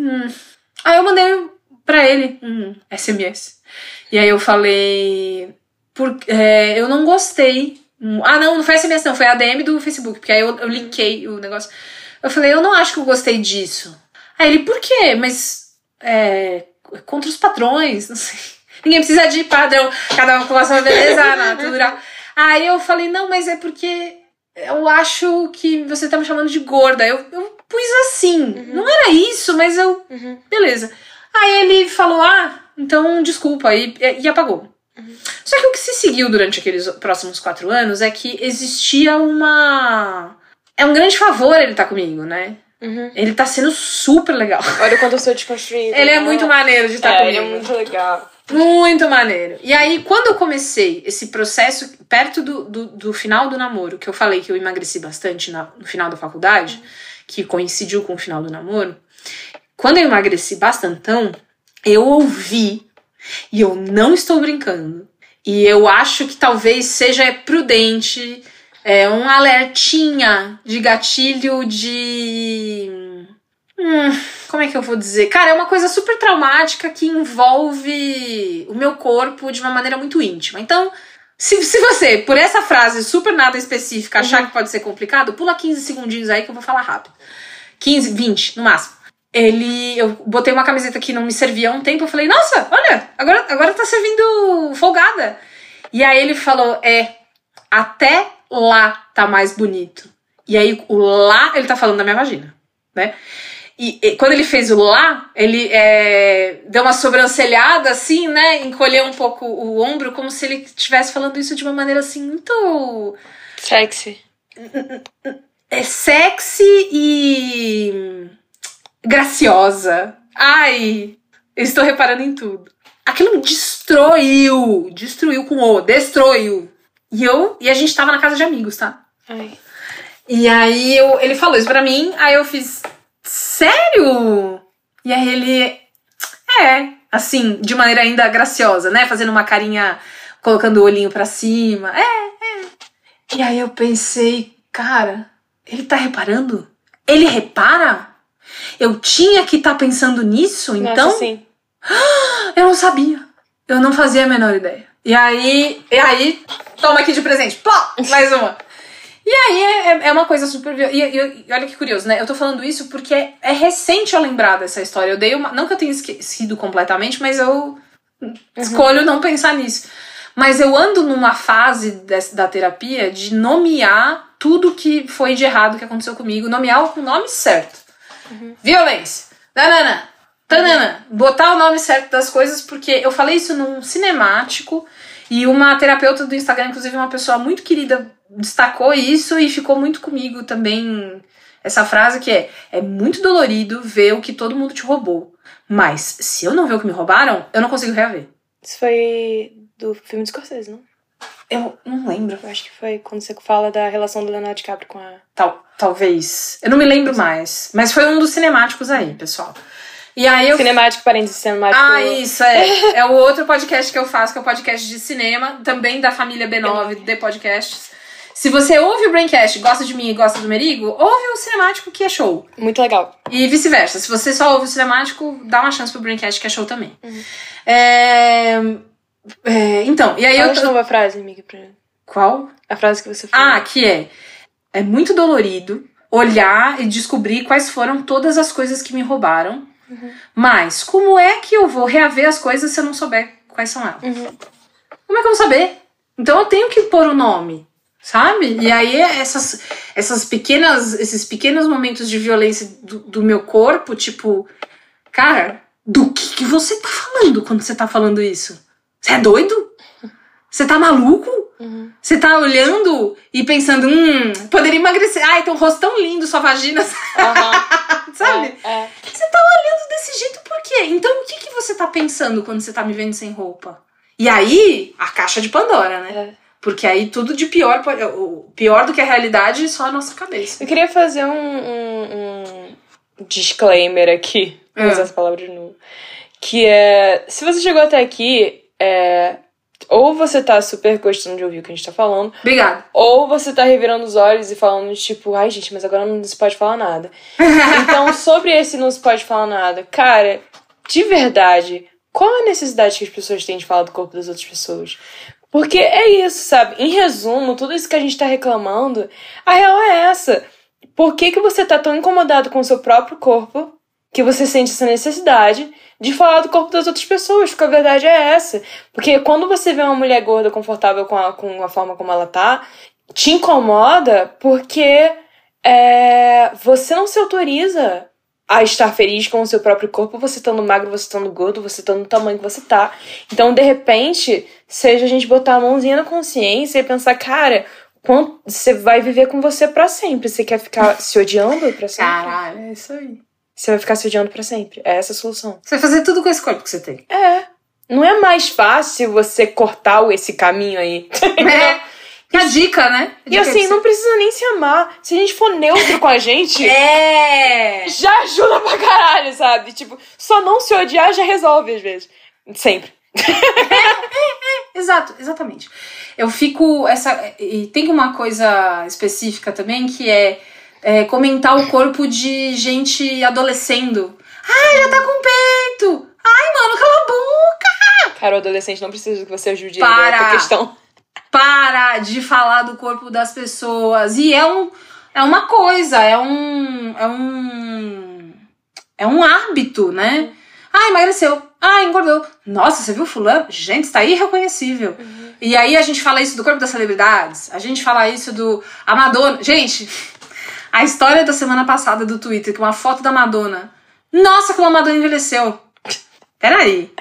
S2: mandei pra ele um SMS. E aí eu falei, eu não gostei. Não foi SMS não, foi a DM do Facebook, porque aí eu linkei o negócio. Eu falei, eu não acho que eu gostei disso. Aí ele, por quê? Mas contra os padrões, não sei. Ninguém precisa de padrão, cada um com a sua beleza natural. Aí eu falei, não, mas é porque eu acho que você tá me chamando de gorda. Eu pus assim, não era isso, mas eu... Beleza. Aí ele falou, então desculpa, e apagou. Só que o que se seguiu durante aqueles próximos 4 anos é que existia é um grande favor ele tá comigo, né? Ele tá sendo super legal.
S3: Olha o quanto eu sou desconstruída.
S2: Ele é muito maneiro de estar comigo.
S3: Ele é muito legal.
S2: Muito maneiro. E aí, quando eu comecei esse processo, perto do final do namoro, que eu falei que eu emagreci bastante no final da faculdade, que coincidiu com o final do namoro, quando eu emagreci bastantão, eu ouvi, e eu não estou brincando, e eu acho que talvez seja prudente, um alertinha de gatilho de... como é que eu vou dizer? Cara, é uma coisa super traumática que envolve o meu corpo de uma maneira muito íntima. Então, se você, por essa frase super nada específica, achar que pode ser complicado, pula 15 segundinhos aí que eu vou falar rápido. 15, 20, no máximo. Eu botei uma camiseta que não me servia há um tempo, eu falei, nossa, olha, agora tá servindo folgada. E aí ele falou, até lá tá mais bonito. E aí o lá, ele tá falando da minha vagina, né? E quando ele fez o lá, ele deu uma sobrancelhada assim, né? Encolheu um pouco o ombro, como se ele estivesse falando isso de uma maneira assim muito...
S3: Sexy.
S2: Sexy e... graciosa. Ai, eu estou reparando em tudo. Aquilo me destruiu destruiu. E a gente tava na casa de amigos, tá?
S3: Ai.
S2: E aí ele falou isso pra mim, aí eu fiz, sério? E aí ele, assim, de maneira ainda graciosa, né? Fazendo uma carinha, colocando o olhinho pra cima, E aí eu pensei, cara, ele tá reparando? Ele repara? Eu tinha que estar pensando nisso, então?
S3: Nossa, sim.
S2: Eu não sabia. Eu não fazia a menor ideia. E aí, toma aqui de presente. Plá, mais uma. E aí é uma coisa super... E olha que curioso, né? Eu tô falando isso porque é recente eu lembrar dessa história. Eu dei não que eu tenha esquecido completamente, mas eu escolho não pensar nisso. Mas eu ando numa fase da terapia de nomear tudo que foi de errado que aconteceu comigo. Nomear com o nome certo. Violência. Tanana. Botar o nome certo das coisas, porque eu falei isso num cinemático e uma terapeuta do Instagram, inclusive uma pessoa muito querida, destacou isso e ficou muito comigo também. Essa frase que é muito dolorido ver o que todo mundo te roubou. Mas se eu não ver o que me roubaram, eu não consigo reaver.
S3: Isso foi do filme do Scorsese, não?
S2: Eu não lembro.
S3: Eu acho que foi quando você fala da relação do Leonardo DiCaprio com a...
S2: Talvez. Eu não me lembro mais. Mas foi um dos cinemáticos aí, pessoal. E aí
S3: Cinemático, parênteses, cinemático...
S2: isso, é o outro podcast que eu faço, que é o podcast de cinema, também da família B9 de podcasts. Se você ouve o Braincast, gosta de mim e gosta do Merigo, ouve o Cinemático, que é show.
S3: Muito legal.
S2: E vice-versa. Se você só ouve o Cinemático, dá uma chance pro Braincast, que é show também. Então, e aí
S3: Fala de novo a frase, amiga.
S2: Qual?
S3: A frase que você falou.
S2: Que é muito dolorido olhar e descobrir quais foram todas as coisas que me roubaram. Mas como é que eu vou reaver as coisas se eu não souber quais são elas? Como é que eu vou saber? Então eu tenho que pôr o nome, sabe? E aí esses pequenos momentos de violência do meu corpo, tipo, cara, do que você tá falando quando você tá falando isso? Você é doido? Você tá maluco? Você tá olhando e pensando, poderia emagrecer. Ai, tem um rosto tão lindo, sua vagina. Sabe? Você tá olhando desse jeito por quê? Então o que você tá pensando quando você tá me vendo sem roupa? E aí, a caixa de Pandora, né? Porque aí tudo de pior, pior do que a realidade, só a nossa cabeça.
S3: Eu queria fazer um disclaimer aqui, vou usar essa palavra de novo. Que é, se você chegou até aqui, ou você tá super gostando de ouvir o que a gente tá falando.
S2: Obrigada.
S3: Ou você tá revirando os olhos e falando, tipo, ai gente, mas agora não se pode falar nada. Então, sobre esse não se pode falar nada, cara, de verdade, qual a necessidade que as pessoas têm de falar do corpo das outras pessoas? Porque é isso, sabe? Em resumo, tudo isso que a gente tá reclamando, a real é essa. Por que você tá tão incomodado com o seu próprio corpo que você sente essa necessidade de falar do corpo das outras pessoas? Porque a verdade é essa. Porque quando você vê uma mulher gorda confortável com a forma como ela tá, te incomoda porque você não se autoriza a estar feliz com o seu próprio corpo, você estando magro, você estando gordo, você estando no tamanho que você tá. Então, de repente, seja a gente botar a mãozinha na consciência e pensar, cara, você vai viver com você pra sempre. Você quer ficar se odiando pra sempre?
S2: Caralho, é isso aí.
S3: Você vai ficar se odiando pra sempre. É essa a solução.
S2: Você vai fazer tudo com esse corpo que você tem.
S3: Não é mais fácil você cortar esse caminho aí.
S2: Que a dica, né?
S3: E assim, não precisa nem se amar. Se a gente for neutro com a gente... Já ajuda pra caralho, sabe? Tipo, só não se odiar já resolve às vezes. Sempre.
S2: Exatamente. Eu fico... E tem uma coisa específica também, que é comentar o corpo de gente adolescendo. Ai, já tá com peito! Ai, mano, cala a boca!
S3: Cara, o adolescente não precisa que você ajude
S2: ele
S3: nessa questão.
S2: Para de falar do corpo das pessoas. E é uma coisa, é um hábito, né? Ah, emagreceu. Ah, engordou. Nossa, você viu fulano? Gente, está irreconhecível. E aí a gente fala isso do corpo das celebridades. A gente fala isso a Madonna. Gente, a história da semana passada do Twitter, que uma foto da Madonna. Nossa, como a Madonna envelheceu. Peraí.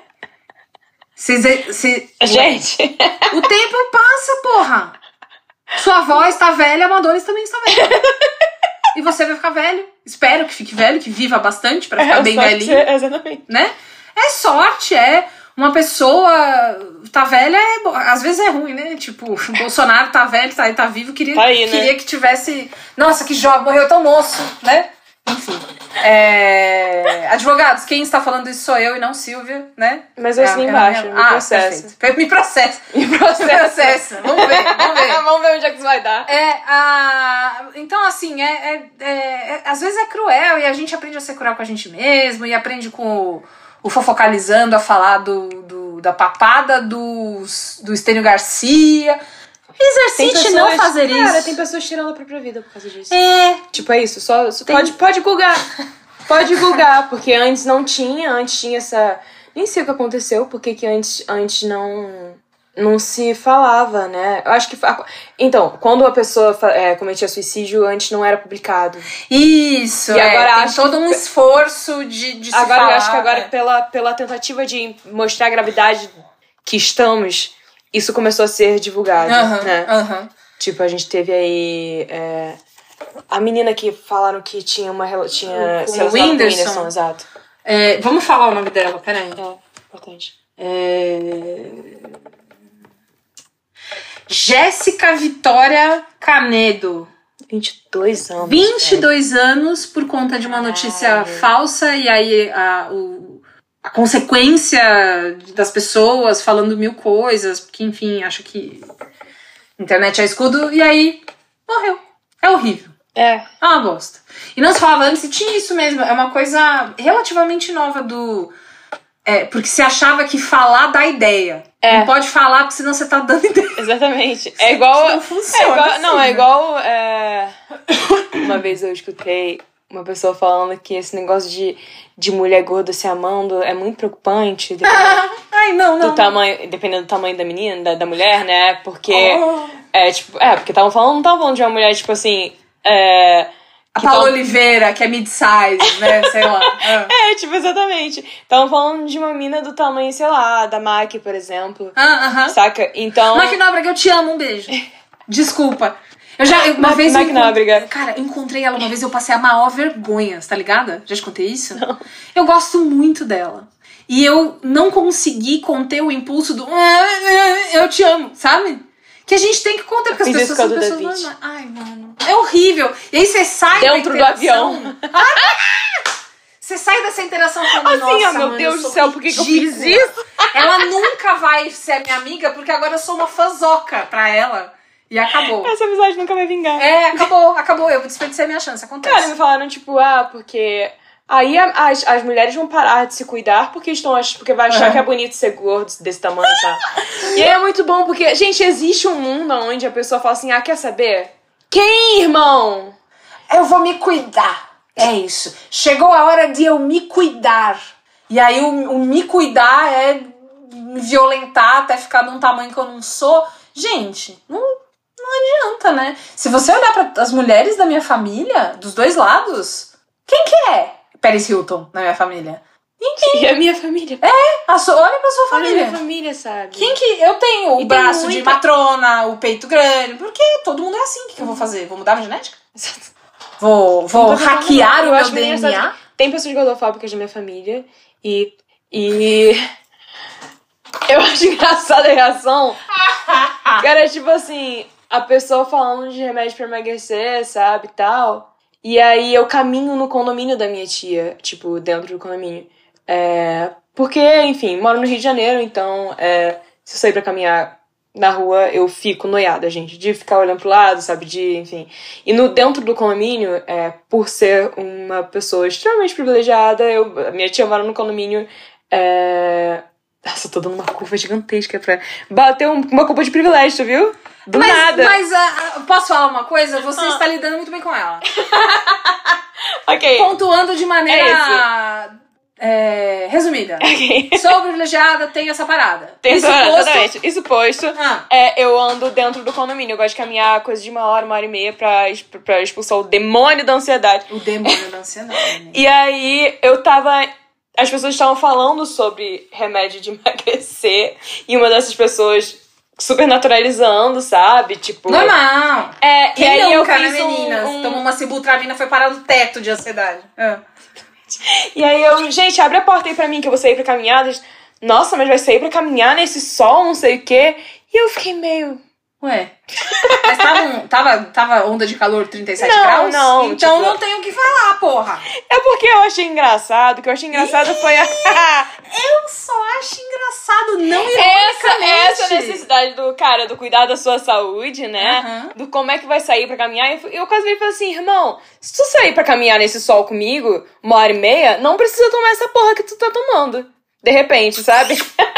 S3: Gente,
S2: o tempo passa, porra. Sua voz tá velha, a Madonna também está velha. E você vai ficar velho. Espero que fique velho, que viva bastante pra ficar bem velhinho.
S3: Exatamente.
S2: Né? É sorte, uma pessoa tá velha, às vezes é ruim, né? Tipo, o Bolsonaro tá velho, tá vivo, queria que tivesse... Nossa, que jovem, morreu tão moço, né? Enfim. Advogados, quem está falando isso sou eu e não Silvia, né?
S3: Mas eu assino embaixo, me processa.
S2: Me processa. Vamos ver.
S3: Vamos ver onde é que isso vai dar.
S2: Então, assim, às vezes é cruel e a gente aprende a ser cruel com a gente mesmo e aprende com o Fofocalizando a falar da papada do Estênio Garcia. Exercite não fazer isso.
S3: Cara, tem pessoas tirando a própria vida por causa disso. Tipo, é isso. Pode googar. Pode googar, porque antes não tinha. Antes tinha essa... Nem sei o que aconteceu, porque que antes não se falava, né? Eu acho que... Então, quando a pessoa cometia suicídio, antes não era publicado.
S2: Isso,
S3: e agora
S2: tem todo um esforço de se
S3: agora,
S2: falar.
S3: Eu acho que agora, pela tentativa de mostrar a gravidade que estamos... Isso começou a ser divulgado, né? Tipo, a gente teve aí... a menina que falaram que tinha
S2: o Whindersson,
S3: exato.
S2: Vamos falar o nome dela, peraí.
S3: Importante.
S2: Jéssica Vitória Canedo.
S3: 22 anos.
S2: 22 anos por conta de uma notícia falsa, e aí a consequência das pessoas falando mil coisas, porque, enfim, acho que Internet é escudo, e aí morreu. É horrível.
S3: É.
S2: É uma bosta. E não se falava antes, e tinha isso mesmo. É uma coisa relativamente nova do... porque você achava que falar dá ideia. Não pode falar, porque senão você tá dando ideia.
S3: Exatamente. É igual...
S2: Não funciona assim,
S3: não,
S2: né?
S3: é igual... Uma vez eu escutei uma pessoa falando que esse negócio de mulher gorda se amando é muito preocupante.
S2: Ai, não.
S3: Dependendo do tamanho da menina, da mulher, né? Porque... porque não estavam falando de uma mulher, tipo assim...
S2: A Paula Oliveira, que é mid-size, né? Sei lá.
S3: Exatamente. Estavam falando de uma mina do tamanho, sei lá, da Mac, por exemplo. Saca? Então...
S2: Mac Nóbrega, eu te amo, um beijo. Desculpa.
S3: Mac Nóbrega.
S2: Cara, eu encontrei ela uma vez, eu passei a maior vergonha, tá ligada? Já te contei isso?
S3: Não.
S2: Eu gosto muito dela. E eu não consegui conter o impulso do... eu te amo, sabe? Que a gente tem que conter, porque as pessoas são pessoas normais. Ai, mano. É horrível. E aí você sai
S3: dentro do avião.
S2: Você sai dessa interação falando,
S3: assim,
S2: nossa,
S3: meu
S2: mano,
S3: Deus do céu, por que eu fiz isso?
S2: Ela nunca vai ser minha amiga, porque agora eu sou uma fãzoca pra ela. E acabou.
S3: Essa amizade nunca vai vingar.
S2: Acabou. Eu desperdicei minha chance, acontece.
S3: Cara, me falaram, tipo, porque... Aí as mulheres vão parar de se cuidar porque vai achar que é bonito ser gordo desse tamanho, tá? E aí é muito bom porque, gente, existe um mundo onde a pessoa fala assim, quer saber? Quem, irmão?
S2: Eu vou me cuidar. É isso. Chegou a hora de eu me cuidar. E aí o me cuidar é me violentar até ficar de um tamanho que eu não sou. Gente, não adianta, né? Se você olhar para as mulheres da minha família, dos dois lados, quem que é Paris Hilton na minha família? Ninguém.
S3: E a minha família?
S2: Olha pra sua família.
S3: Olha a minha família, sabe?
S2: Quem que... Eu tenho o braço de matrona, o peito grande, porque todo mundo é assim. O que eu vou fazer? Vou mudar a genética? Vou hackear o meu DNA?
S3: Tem pessoas gordofóbicas na minha família e eu acho engraçada a reação. Cara, tipo assim, a pessoa falando de remédio pra emagrecer, sabe, tal. E aí eu caminho no condomínio da minha tia, tipo, dentro do condomínio. Porque, enfim, moro no Rio de Janeiro, então se eu sair pra caminhar na rua, eu fico noiada, gente, de ficar olhando pro lado, sabe, enfim. E dentro do condomínio, por ser uma pessoa extremamente privilegiada, a minha tia mora no condomínio, nossa, eu tô dando uma curva gigantesca pra bater uma curva de privilégio, viu? Do nada.
S2: Mas posso falar uma coisa? Você está lidando muito bem com ela.
S3: Ok.
S2: Pontuando de maneira resumida.
S3: Okay.
S2: Sou privilegiada, tenho essa parada.
S3: Exatamente. Isso posto, eu ando dentro do condomínio. Eu gosto de caminhar coisa de 1 hora, 1 hora e meia pra expulsar o demônio da ansiedade.
S2: O demônio da ansiedade.
S3: E aí, as pessoas estavam falando sobre remédio de emagrecer. E uma dessas pessoas super naturalizando, sabe? Tipo...
S2: Normal.
S3: E aí
S2: nunca,
S3: eu fiz
S2: né, meninas? Tomou uma Sibutramina, foi parar no teto de ansiedade.
S3: E aí gente, abre a porta aí pra mim que eu vou sair pra caminhadas. Nossa, mas vai sair pra caminhar nesse sol, não sei o quê. E eu fiquei meio...
S2: Ué. Mas tava onda de calor 37 graus?
S3: Não,
S2: então
S3: tipo...
S2: não tenho o que falar, porra.
S3: É porque eu achei engraçado. O que eu achei engraçado foi a...
S2: Eu só acho engraçado, não ironicamente.
S3: Essa necessidade do cuidar da sua saúde, né? Do como é que vai sair pra caminhar. Eu quase veio e falei assim, irmão, se tu sair pra caminhar nesse sol comigo, 1 hora e meia, não precisa tomar essa porra que tu tá tomando. De repente, sabe?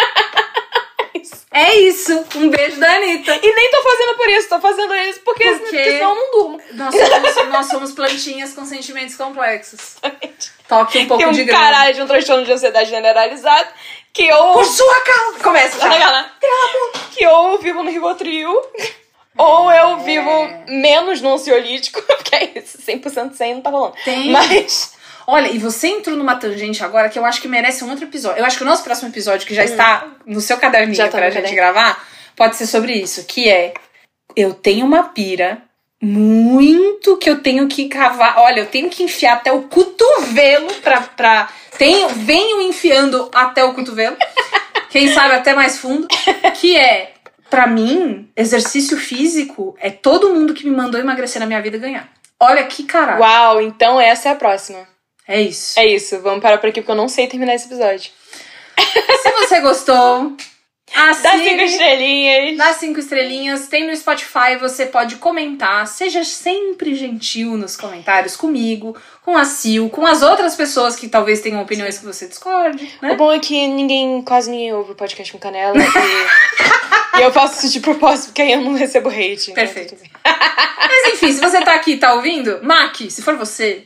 S2: É isso. Um beijo da Anitta.
S3: E nem tô fazendo por isso, tô fazendo isso porque senão eu não durmo.
S2: Nós somos plantinhas com sentimentos complexos. Toque um pouco de grana.
S3: Tem um caralho de um transtorno de ansiedade generalizado que eu...
S2: Por sua causa! Começa já.
S3: Que ou eu vivo no Rivotril, ou eu vivo menos no ansiolítico, porque é isso, 100% sem não tá rolando. Mas...
S2: Olha, e você entrou numa tangente agora que eu acho que merece um outro episódio. Eu acho que o nosso próximo episódio, que já está no seu caderninho pra gente gravar, pode ser sobre isso, que é... Eu tenho uma pira muito que eu tenho que cavar... Olha, eu tenho que enfiar até o cotovelo venho enfiando até o cotovelo. Quem sabe até mais fundo. Que é, pra mim, exercício físico é todo mundo que me mandou emagrecer na minha vida ganhar. Olha que caralho.
S3: Uau, então essa é a próxima.
S2: É isso.
S3: É isso, vamos parar por aqui porque eu não sei terminar esse episódio.
S2: Se você gostou,
S3: Dá 5 estrelinhas.
S2: Dá 5 estrelinhas. Tem no Spotify, você pode comentar. Seja sempre gentil nos comentários comigo, com a Sil, com as outras pessoas que talvez tenham opiniões que você discorde, né?
S3: O bom é que quase ninguém ouve o podcast com Canela. E eu faço isso de propósito, porque aí eu não recebo hate.
S2: Perfeito. Mas enfim, se você tá aqui e tá ouvindo, Mac, se for você,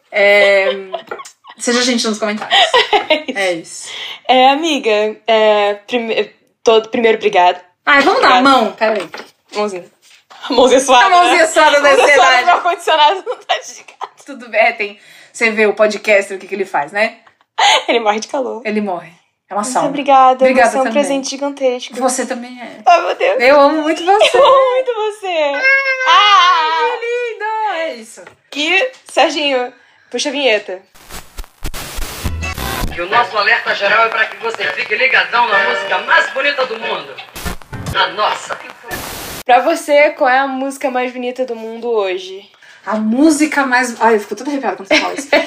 S2: seja gentil nos comentários. É isso.
S3: Amiga, primeiro, obrigado.
S2: Vamos dar a mão. Peraí.
S3: Mãozinha. A mãozinha suada.
S2: A mãozinha suada da ansiedade.
S3: O ar-condicionado não tá desligado.
S2: Tudo bem, você vê o podcaster, o que ele faz, né?
S3: Ele morre de calor.
S2: Ele morre. É uma sauna.
S3: Obrigada.
S2: Obrigada
S3: você é um
S2: também.
S3: presente gigantesco.
S2: Você também é.
S3: Ai, meu Deus.
S2: Eu amo muito você.
S3: Eu amo muito você.
S2: Que lindo. É isso.
S3: E, Serginho, puxa a vinheta.
S4: E o nosso alerta geral é para que você fique ligadão na música mais bonita do mundo. A nossa.
S3: Pra você, qual é a música mais bonita do mundo hoje?
S2: A música mais... Ai, eu fico toda arrepiada quando você fala isso.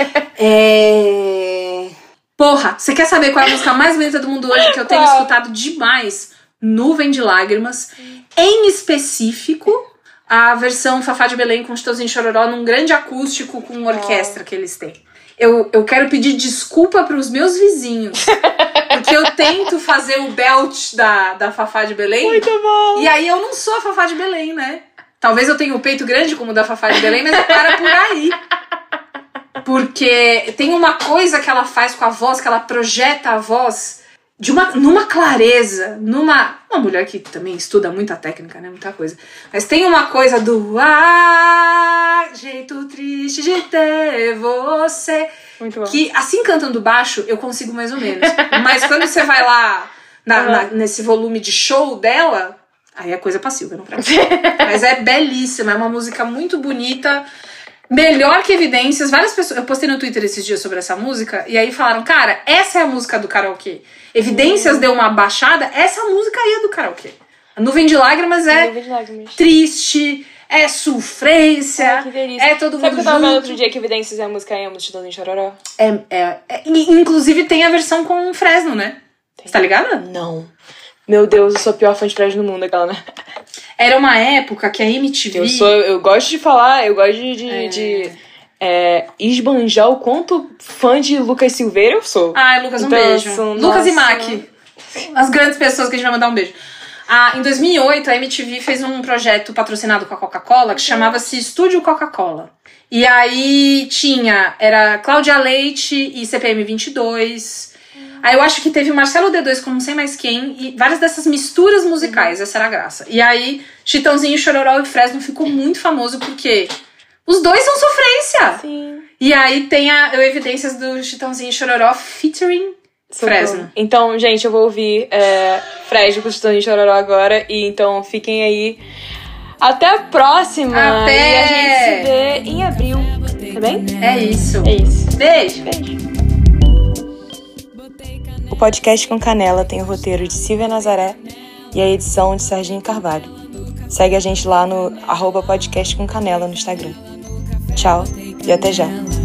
S2: Porra, você quer saber qual é a música mais bonita do mundo hoje que eu tenho escutado demais? Nuvem de Lágrimas. Em específico, a versão Fafá de Belém com Chitãozinho e Chororó num grande acústico com orquestra que eles têm. Eu quero pedir desculpa pros meus vizinhos. Porque eu tento fazer o belt da Fafá de Belém.
S3: Muito bom.
S2: E aí eu não sou a Fafá de Belém, né? Talvez eu tenha o peito grande como o da Fafá de Belém, mas para por aí. Porque tem uma coisa que ela faz com a voz, que ela projeta a voz numa clareza, uma mulher que também estuda muita técnica, né? Muita coisa. Mas tem uma coisa do jeito triste de ter você.
S3: Muito bom.
S2: Que assim cantando baixo eu consigo mais ou menos. Mas quando você vai lá nesse volume de show dela, aí é coisa passiva, não pra mim. Mas é belíssima, é uma música muito bonita. Melhor que Evidências. Várias pessoas... Eu postei no Twitter esses dias sobre essa música. E aí falaram, cara, essa é a música do karaokê. Evidências deu uma baixada. Essa música aí é do karaokê. A Nuvem de Lágrimas triste. É sofrência.
S3: Ai, que delícia.
S2: É todo mundo
S3: Sabe que eu tava vendo
S2: junto.
S3: outro dia que Evidências é a música Emo do Chitãozinho e Chororó?
S2: Inclusive tem a versão com o Fresno, né? Você tá ligada?
S3: Não. Meu Deus, eu sou a pior fã de Fresno do mundo, aquela, né?
S2: Era uma época que a MTV...
S3: Eu gosto de falar, eu gosto de esbanjar o quanto fã de Lucas Silveira eu sou.
S2: Ai, Lucas, um
S3: Então,
S2: beijo.
S3: sou-
S2: Lucas e
S3: nossa.
S2: Mac. As grandes pessoas que a gente vai mandar um beijo. Em 2008, a MTV fez um projeto patrocinado com a Coca-Cola que chamava-se Estúdio Coca-Cola. E aí era Cláudia Leite e CPM 22. Aí eu acho que teve o Marcelo D2 como Sem Mais Quem e várias dessas misturas musicais, essa era a graça. E aí, Chitãozinho, Chororó e Fresno ficou muito famoso porque os dois são sofrência.
S3: Sim.
S2: E aí tem o Evidências do Chitãozinho e Chororó featuring Fresno.
S3: Então, gente, eu vou ouvir Fresno com o Chitãozinho e Chororó agora. E então, fiquem aí. Até a próxima!
S2: Até!
S3: E a gente se vê em abril. Tá bem?
S2: É isso.
S3: É isso.
S2: Beijo.
S3: Beijo. O podcast com Canela tem o roteiro de Silvia Nazaré e a edição de Serginho Carvalho. Segue a gente lá no @podcastcomcanela no Instagram. Tchau e até já.